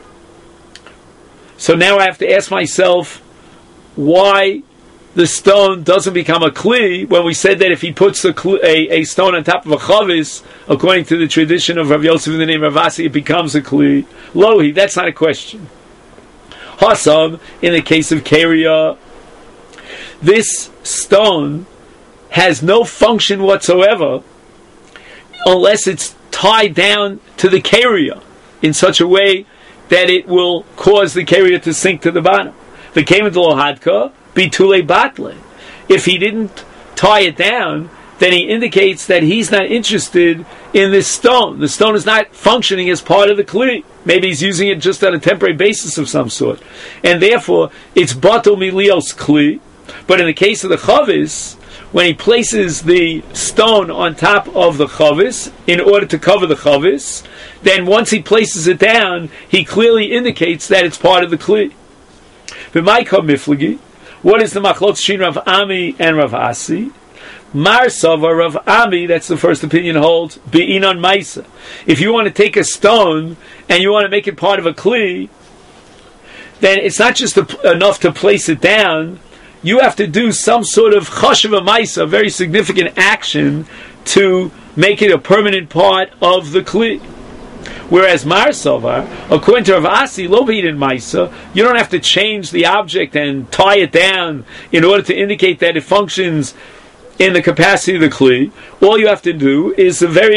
A: So now I have to ask myself why the stone doesn't become a kli when we said that if he puts a, kli, a, a stone on top of a chavis, according to the tradition of Rav Yosef in the name of Asi, it becomes a kli. Lohi, that's not a question. Hasam, in the case of keruya, this stone has no function whatsoever unless it's tied down to the keruya in such a way that it will cause the keruya to sink to the bottom. The kemet lo hadka bitule batle. If he didn't tie it down, then he indicates that he's not interested in this stone. The stone is not functioning as part of the kli. Maybe he's using it just on a temporary basis of some sort, and therefore it's batel milios kli. But in the case of the chavis, when he places the stone on top of the chavis in order to cover the chavis, then once he places it down, he clearly indicates that it's part of the kli. V'maikam miflagi. What is the machlok shin Rav Ami and Rav Asi? Mar Sava Rav Ami, that's the first opinion, holds be'inon maisa. If you want to take a stone and you want to make it part of a kli, then it's not just a, enough to place it down. You have to do some sort of chashava maisa, a very significant action, to make it a permanent part of the kli. Whereas Mar Sovar, according to Rav Asi, lo be'idin maisa, you don't have to change the object and tie it down in order to indicate that it functions in the capacity of the kli. All you have to do is a very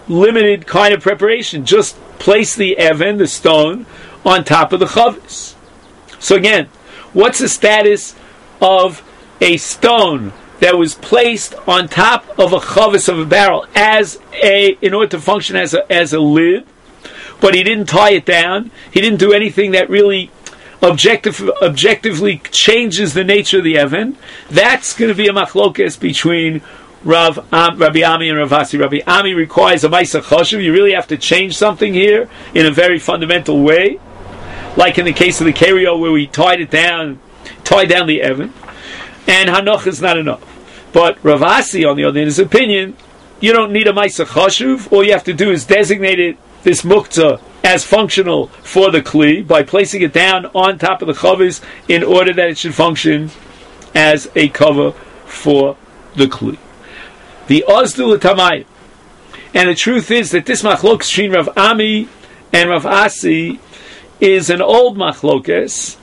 A: limited kind of preparation. Just place the even, the stone, on top of the chavis. So again, what's the status of a stone that was placed on top of a chavis of a barrel as a, in order to function as a, as a lid, but he didn't tie it down, he didn't do anything that really objective, objectively changes the nature of the even? That's going to be a machlokes between Rav, um, Rabbi Ami and Rav Asi. Rabbi Ami requires a Maisa Choshev. You really have to change something here in a very fundamental way, like in the case of the Kerio where we tied it down, tied down the even, and Hanoch is not enough. But Rav Asi, on the other hand, his opinion, you don't need a Maisa Choshev. All you have to do is designate it, this muktzah, as functional for the kli by placing it down on top of the chavis in order that it should function as a cover for the kli. The Ozdul Tamayim. And the truth is that this machlokes between Rav Ami and Rav Asi is an old machlokes,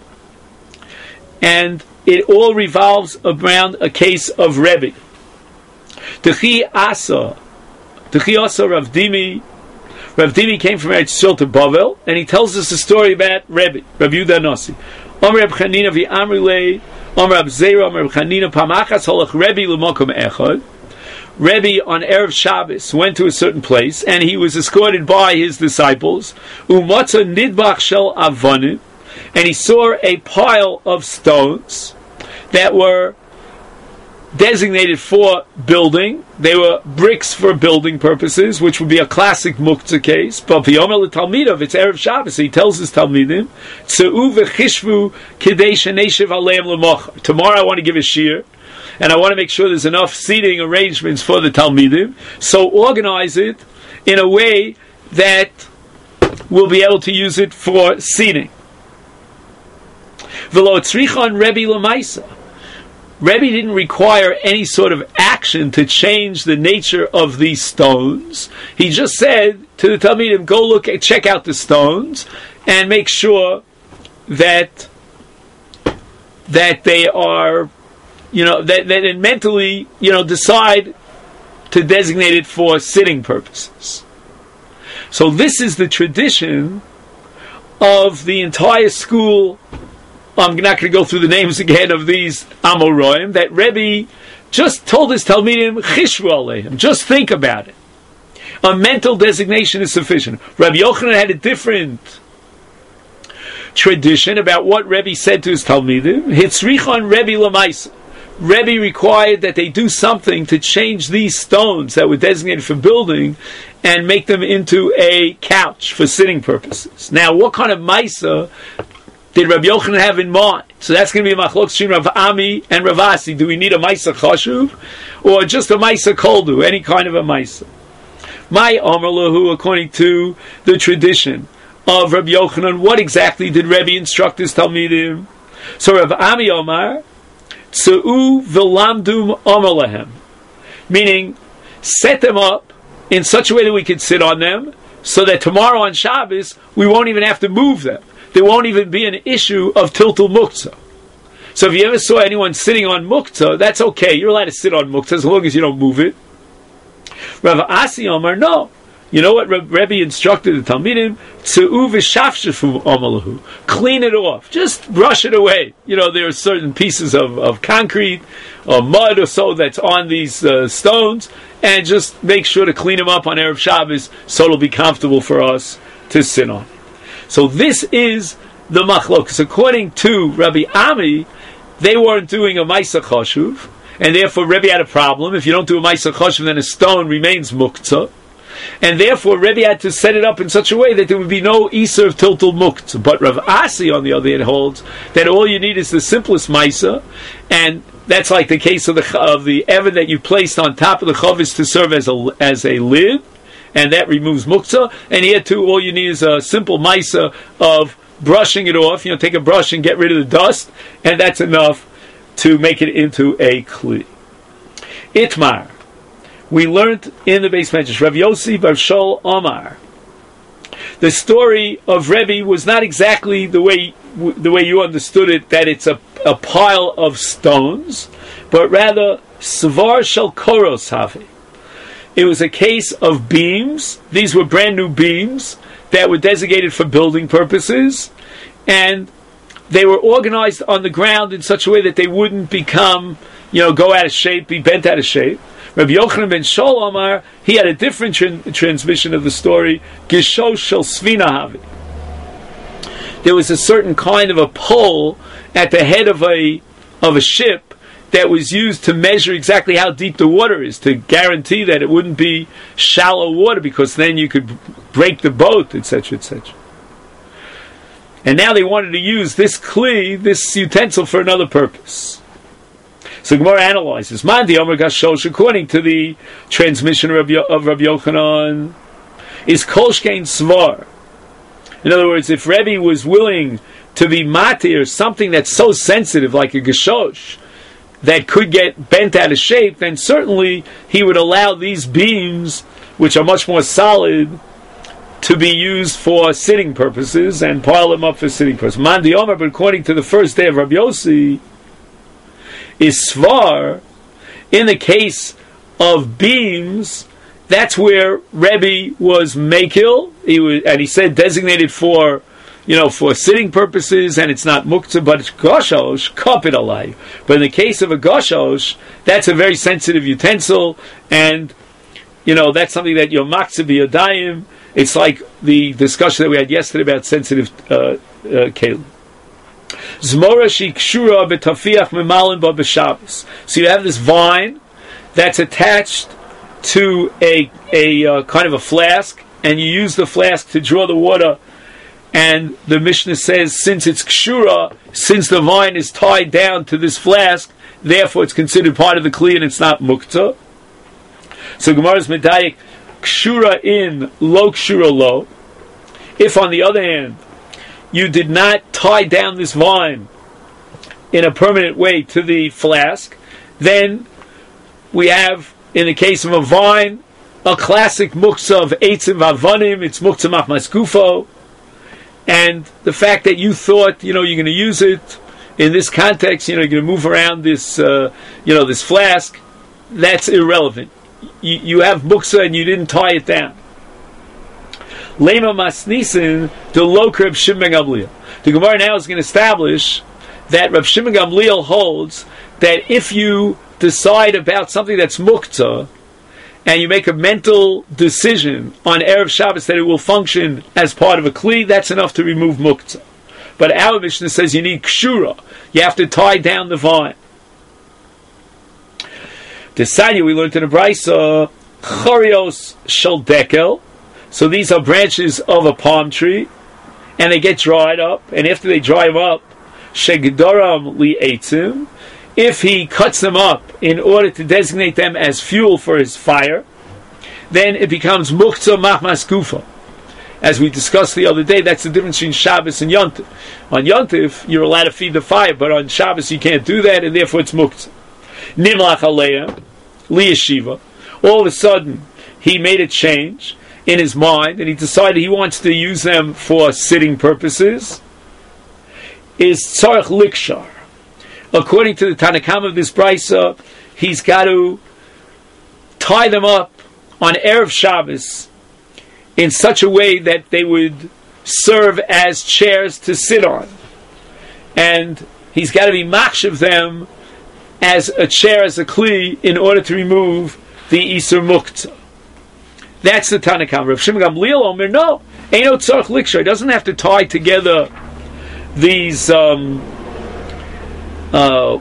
A: and it all revolves around a case of Rebbe. Techi Asa, Techi Asa Rav Dimi. Rav Dimi came from Eretz Yisrael to Bavel, and he tells us a story about Rebbe, Rav Yehuda Nasi. Omer Reb Chanina v'Amri le, Omer Reb Zera, Omer Reb Chanina, Pamachas holach Rebbe l'mokom echad. Rebbe on Erev Shabbos went to a certain place, and he was escorted by his disciples. Umatza nidbach shel avonim, and he saw a pile of stones that were designated for building. They were bricks for building purposes, which would be a classic muktzah case. But v'yomer l'talmidav, it's Erev Shabbos, he tells his talmidim, Tzeu v'chishvu kidei sheneshev aleim l'mochar. Tomorrow I want to give a shir, and I want to make sure there's enough seating arrangements for the talmidim, so organize it in a way that we'll be able to use it for seating. V'lo tzrichon Rebbe l'maisa. Rebbe didn't require any sort of action to change the nature of these stones. He just said to the Talmidim, go look at, check out the stones, and make sure that that they are, you know, that that and mentally, you know, decide to designate it for sitting purposes. So this is the tradition of the entire school. I'm not going to go through the names again of these Amoraim, that Rebbe just told his Talmidim, Chishvu aleihim, just think about it. A mental designation is sufficient. Rabbi Yochanan had a different tradition about what Rebbe said to his Talmidim. Hitzrichon Rebbe l'maisa. Rebbe required that they do something to change these stones that were designated for building and make them into a couch for sitting purposes. Now, what kind of maisa did Rabbi Yochanan have in mind? So that's going to be a machlok between Rav Ami and Rav Asi. Do we need a maisa chashuv, or just a maisa koldu, any kind of a maisa? My Omer Lahu, according to the tradition of Rabbi Yochanan, what exactly did Rebbe instruct his Talmidim? So Rav Ami Omar, Tzeu v'lamdum Omer lahem, meaning set them up in such a way that we could sit on them, so that tomorrow on Shabbos we won't even have to move them. There won't even be an issue of tiltul muktzah. So if you ever saw anyone sitting on muktzah, that's okay. You're allowed to sit on muktzah as long as you don't move it. Rav Asi Omar, no. You know what Rebbe instructed the Talmidim? Tzeu v'shafshafu omalahu. Clean it off. Just brush it away. You know, there are certain pieces of, of concrete or mud or so that's on these uh, stones, and just make sure to clean them up on Erev Shabbos so it'll be comfortable for us to sit on. So this is the machlokas. According to Rabbi Ami, they weren't doing a Maisa Chashuv, and therefore Rebbe had a problem. If you don't do a Maisa Chashuv, then a stone remains muktzah. And therefore Rebbe had to set it up in such a way that there would be no Isser of Tiltul Muktzah. But Rav Asi, on the other hand, holds that all you need is the simplest Maisa, and that's like the case of the of the Evan that you placed on top of the Chavis to serve as a, as a lid, and that removes muktzah. And here too, all you need is a simple maisa of brushing it off. You know, take a brush and get rid of the dust, and that's enough to make it into a kli. Itmar, we learned in the base medrash, Rav Yossi bar Shol Omar. The story of Rebbe was not exactly the way the way you understood it, that it's a, a pile of stones, but rather Svar Shel Koros Havi. it was a case of beams. These were brand new beams that were designated for building purposes, and they were organized on the ground in such a way that they wouldn't become, you know, go out of shape, be bent out of shape. Rabbi Yochanan ben Shol Amar, he had a different tran- transmission of the story. Gishosh shel Svina Havi. There was a certain kind of a pole at the head of a of a ship that was used to measure exactly how deep the water is, to guarantee that it wouldn't be shallow water, because then you could break the boat, et cetera, et cetera. And now they wanted to use this kli, this utensil, for another purpose. So Gemara analyzes. Mandi Omer Gashosh, according to the transmission of Rabbi, of Rabbi Yochanan, is Kolshkein Svar. In other words, if Rebbe was willing to be matir, something that's so sensitive like a Gashosh, that could get bent out of shape, then certainly he would allow these beams, which are much more solid, to be used for sitting purposes and pile them up for sitting purposes. Mandi Omer, but according to the first day of Rabbi Yossi, is Svar, in the case of beams, that's where Rebbe was Mekil, he was, and he said designated for, you know, for sitting purposes, and it's not muktzah, but it's goshosh, kapit alay. But in the case of a goshosh, that's a very sensitive utensil, and, you know, that's something that you're maktzah b'yadayim. It's like the discussion that we had yesterday about sensitive uh, uh, kelim. Zmora shikshura b'tafiach memalin ba b'shabbos. So you have this vine that's attached to a a uh, kind of a flask, and you use the flask to draw the water. And the Mishnah says, since it's kshura, since the vine is tied down to this flask, therefore it's considered part of the kli and it's not muktzah. So Gemara's medayik, kshura in, lo kshura lo. If on the other hand, you did not tie down this vine in a permanent way to the flask, then we have, in the case of a vine, a classic muktzah of eitzim vavanim, it's muktzah machmas gufo. And the fact that you thought, you know, you're going to use it in this context, you know, you're going to move around this, uh, you know, this flask, that's irrelevant. You, you have muktzah and you didn't tie it down. Lema masnisin the lo Reb Shimon Gamliel. The Gemara now is going to establish that Reb Shimon Gamliel holds that if you decide about something that's muktzah, and you make a mental decision on Erev Shabbos that it will function as part of a kli, that's enough to remove muktzah. But our Mishnah says you need kshura. You have to tie down the vine. The Sanya we learned in the Brisa, chorios shel dekel. So these are branches of a palm tree, and they get dried up. And after they dry them up, shegedoram li eitzim. If he cuts them up in order to designate them as fuel for his fire, then it becomes muktzah machmas gufa. As we discussed the other day, that's the difference between Shabbos and Yontif. On Yontif, you're allowed to feed the fire, but on Shabbos you can't do that, and therefore it's muktzah. Nimlach aleim liyeshiva. All of a sudden, he made a change in his mind, and he decided he wants to use them for sitting purposes. Is tzarech likshar. According to the Tanakam of this brisa, he's got to tie them up on Erev Shabbos in such a way that they would serve as chairs to sit on. And he's got to be machshav them as a chair, as a kli, in order to remove the Isur Muktzah. That's the Tanakam. Rav Shimon Gamliel Omer, no, Eino Tzarech Likshar. He doesn't have to tie together these... Um, Uh,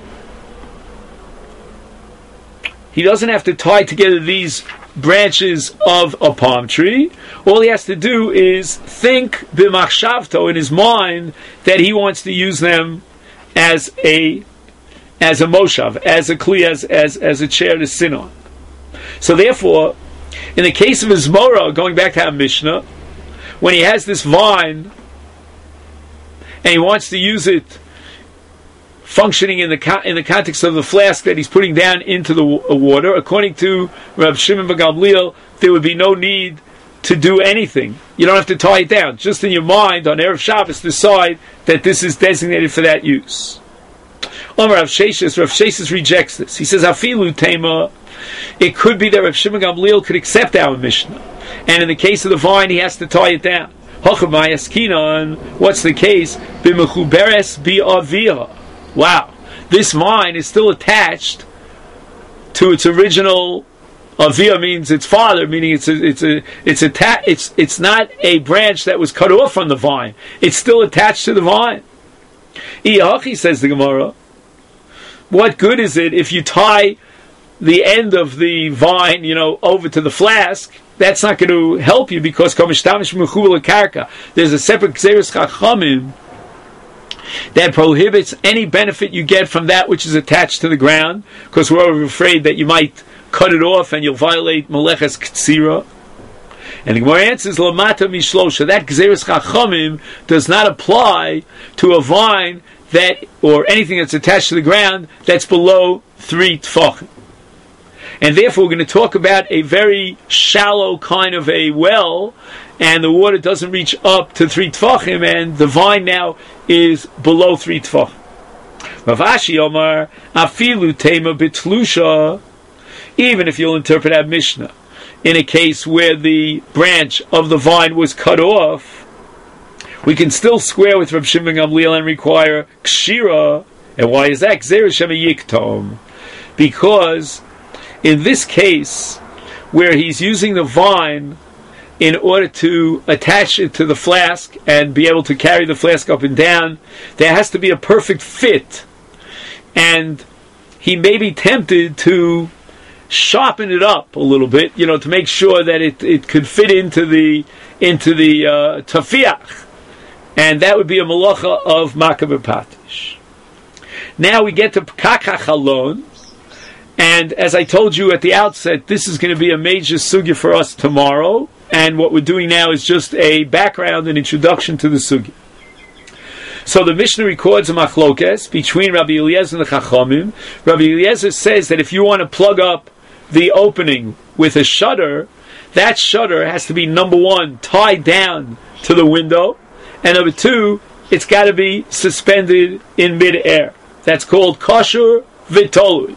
A: he doesn't have to tie together these branches of a palm tree. All he has to do is think b'machshavto, in his mind, that he wants to use them as a as a moshav, as a kli, as, as, as a chair to sit on. So therefore, in the case of his Zmora, going back to our Mishnah, when he has this vine and he wants to use it functioning in the co- in the context of the flask that he's putting down into the w- water, according to Rav Shimon ben Gamliel, there would be no need to do anything. You don't have to tie it down. Just in your mind, on Erev Shabbos, decide that this is designated for that use. Omar Rav Sheshes, Rav Sheshes rejects this. He says, Afilu Tema, it could be that Rav Shimon Gamliel could accept our Mishnah. And in the case of the vine, he has to tie it down. What's the case? B'mechuberes bi'avia. Wow. This vine is still attached to its original. Avia means its father, meaning it's a, it's a, it's a, ta- it's it's not a branch that was cut off from the vine. It's still attached to the vine. Iyachi, says the Gemara. What good is it if you tie the end of the vine, you know, over to the flask? That's not going to help you because there's a separate Gzeres Chachamim that prohibits any benefit you get from that which is attached to the ground, because we're afraid that you might cut it off and you'll violate Meleches Ktsira. And the Gemara answers, Lamata Mishlosha. That Gzeres Chachamim does not apply to a vine that, or anything that's attached to the ground that's below three tfachim. And therefore we're going to talk about a very shallow kind of a well, and the water doesn't reach up to three tfachim, and the vine now is below three tfachim. Rav Ashi Omar, Afilu Tema Bitlusha, even if you'll interpret our Mishnah, in a case where the branch of the vine was cut off, we can still square with Rav Shimon Gamliel and require Kshira. And why is that? Gzeres Shema Yiktom. Because in this case, where he's using the vine in order to attach it to the flask and be able to carry the flask up and down, there has to be a perfect fit. And he may be tempted to sharpen it up a little bit, you know, to make sure that it, it could fit into the into the uh, tafiach. And that would be a malacha of Makah B'Patish. Now we get to Pkaka Chalon. And as I told you at the outset, this is going to be a major sugya for us tomorrow. And what we're doing now is just a background and introduction to the sugya. So the Mishnah records a machlokes between Rabbi Eliezer and the Chachamim. Rabbi Eliezer says that if you want to plug up the opening with a shutter, that shutter has to be, number one, tied down to the window, and number two, it's got to be suspended in mid-air. That's called kosher v'tolui.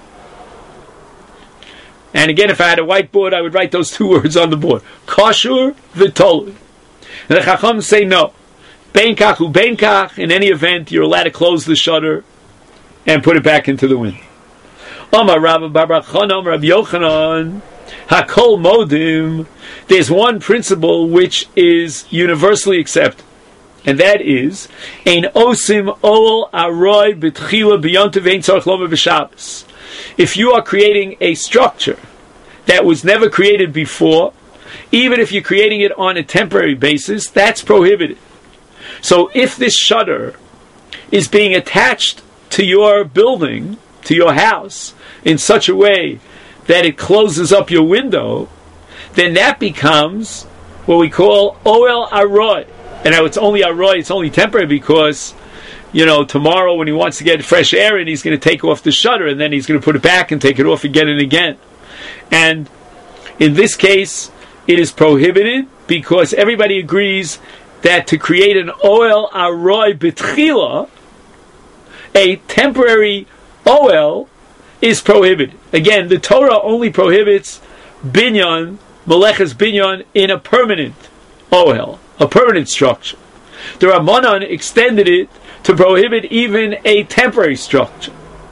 A: And again, if I had a whiteboard, I would write those two words on the board. Kosher v'tolui. And the Chacham say no. Beinkach u beinkach, in any event, you're allowed to close the shutter and put it back into the window. Omar Rabba Bar Chanan Rabbi Yochanan Hakol Modim. There's one principle which is universally accepted, and that is Ein Osim Ol Aroi B'Tchila B'Yontiv Ein Tzarich Lomer B'Shabbos. If you are creating a structure that was never created before, even if you're creating it on a temporary basis, that's prohibited. So if this shutter is being attached to your building, to your house, in such a way that it closes up your window, then that becomes what we call Oel Aroi. And now it's only Aroi, it's only temporary because, you know, tomorrow when he wants to get fresh air in, he's going to take off the shutter and then he's going to put it back and take it off again and again. And in this case, it is prohibited because everybody agrees that to create an Oel Aroi B'Tchila, a temporary Oel, is prohibited. Again, the Torah only prohibits binyan, meleches binyan, in a permanent Oel, a permanent structure. The Rabbanan extended it to prohibit even a temporary structure.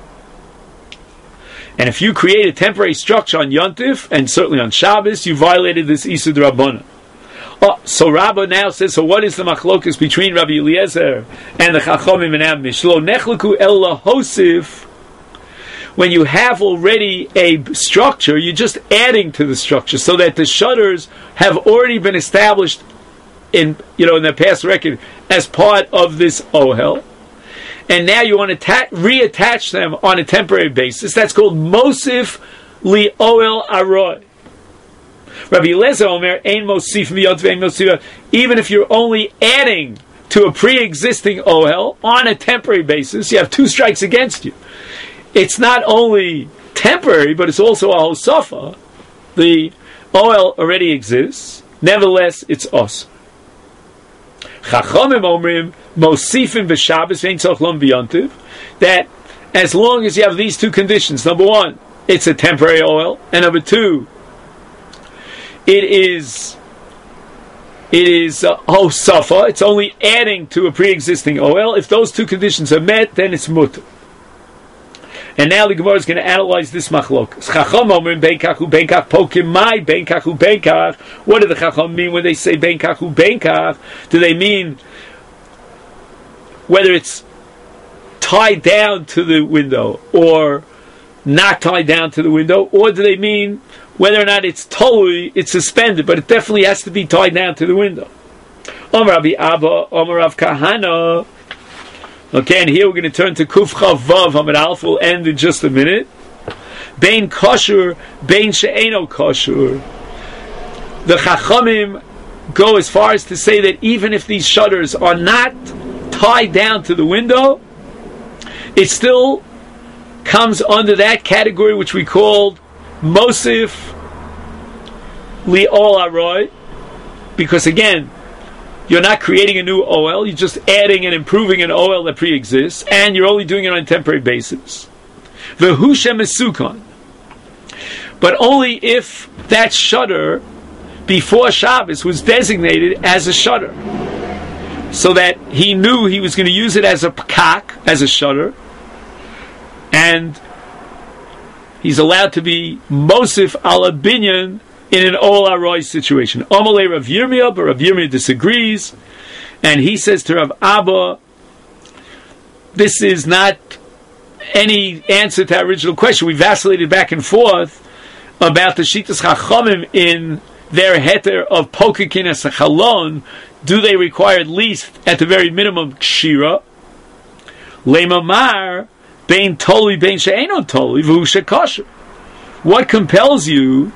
A: And if you create a temporary structure on Yontif, and certainly on Shabbos, you violated this Isur Rabbanan. Oh, so Rabba now says, so what is the machlokus between Rabbi Eliezer and the Chachamim and Amish? Lo nechleku el lahosif. When you have already a structure, you're just adding to the structure, so that the shutters have already been established in, you know, in the past record as part of this ohel, and now you want to ta- reattach them on a temporary basis. That's called mosif li ohel aroi. Rabbi Eliezer Omer, ein mosif miyot ve'ein mosif. Even if you're only adding to a pre-existing ohel on a temporary basis, you have two strikes against you. It's not only temporary, but it's also a hosafa. The ohel already exists. Nevertheless, it's us. Chachamim omrim mosifim v'Shabbos ve'ein tzarich lom b'yontiv. That as long as you have these two conditions. Number one, it's a temporary oil, and number two, it is it is uh, hosafa. It's only adding to a pre-existing oil. If those two conditions are met, then it's mutter. And now the Gemara is going to analyze this machlok. What do the Chacham mean when they say ben kachu ben kach? Do they mean whether it's tied down to the window or not tied down to the window, or do they mean whether or not it's totally, it's suspended, but it definitely has to be tied down to the window? Omar Rabbi Abba, Omar Rav Kahana. Okay, and here we're going to turn to Kuf Chav Vav Hamid Alf. We'll end in just a minute. Bein kosher, bein she'eno kosher. The Chachamim go as far as to say that even if these shutters are not tied down to the window, it still comes under that category which we called Mosif Li'ol Aroy, because again, you're not creating a new oil, you're just adding and improving an oil that pre-exists, and you're only doing it on a temporary basis. V'hu shemesukon. But only if that shutter before Shabbos was designated as a shutter, so that he knew he was going to use it as a pakak, as a shutter, and he's allowed to be Mosif ala binyan in an Ol Aroy situation. Amalei Rav Yirmiyah, but Rav Yirmiyah disagrees, and he says to Rav Abba, this is not any answer to our original question. We vacillated back and forth about the Shitas Chachamim in their heter of Pokakin as a Chalon. Do they require at least, at the very minimum, Kshira? Leimamar, Bein Toli, Bein She'eno Toli, V'hu Shekosher. What compels you,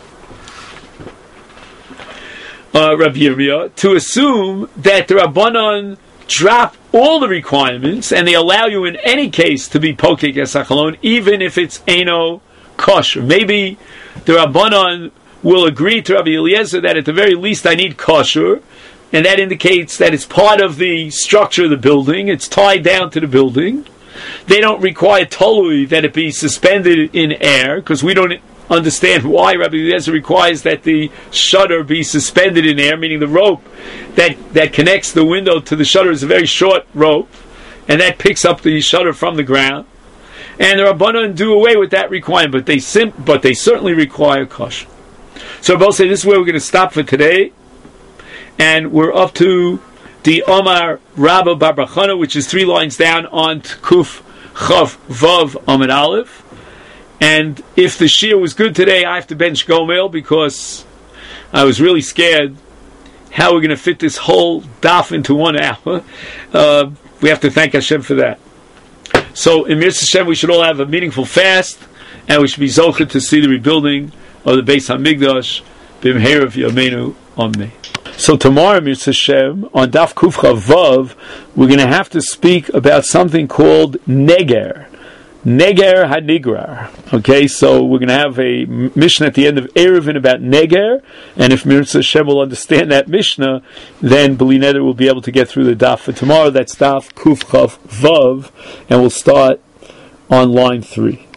A: Uh, Rav Yirmiyah, to assume that the Rabbanon drop all the requirements and they allow you in any case to be pokek esachalon, even if it's eno kosher? Maybe the Rabbanon will agree to Rabbi Eliezer that at the very least I need kosher, and that indicates that it's part of the structure of the building, it's tied down to the building. They don't require totally that it be suspended in air, because we don't understand why Rabbi Eliezer requires that the shutter be suspended in air, meaning the rope that, that connects the window to the shutter is a very short rope, and that picks up the shutter from the ground. And the Rabbanon do away with that requirement, but they sim- but they certainly require kosher. So both say this is where we're going to stop for today, and we're up to the Omar Rabba Bar Bar Chana, which is three lines down on Kuf Chav Vav Amid Aleph. And if the shir was good today, I have to bench Gomel because I was really scared how we're going to fit this whole daf into one hour. Uh, we have to thank Hashem for that. So in Mitzvah Hashem, we should all have a meaningful fast, and we should be zocher to see the rebuilding of the Beis Hamikdash. B'mheirav Yameinu Amen. So tomorrow, Mitzvah Hashem, on Daf Kuf Chav Vav, we're going to have to speak about something called Neger. Neger Hanigrar. Okay, so we're going to have a Mishnah at the end of Eruvin about Neger, and if Mitzvah Hashem will understand that Mishnah, then B'li Neder will be able to get through the daf for tomorrow. That's Daf Kuf Chav Vav, and we'll start on line three.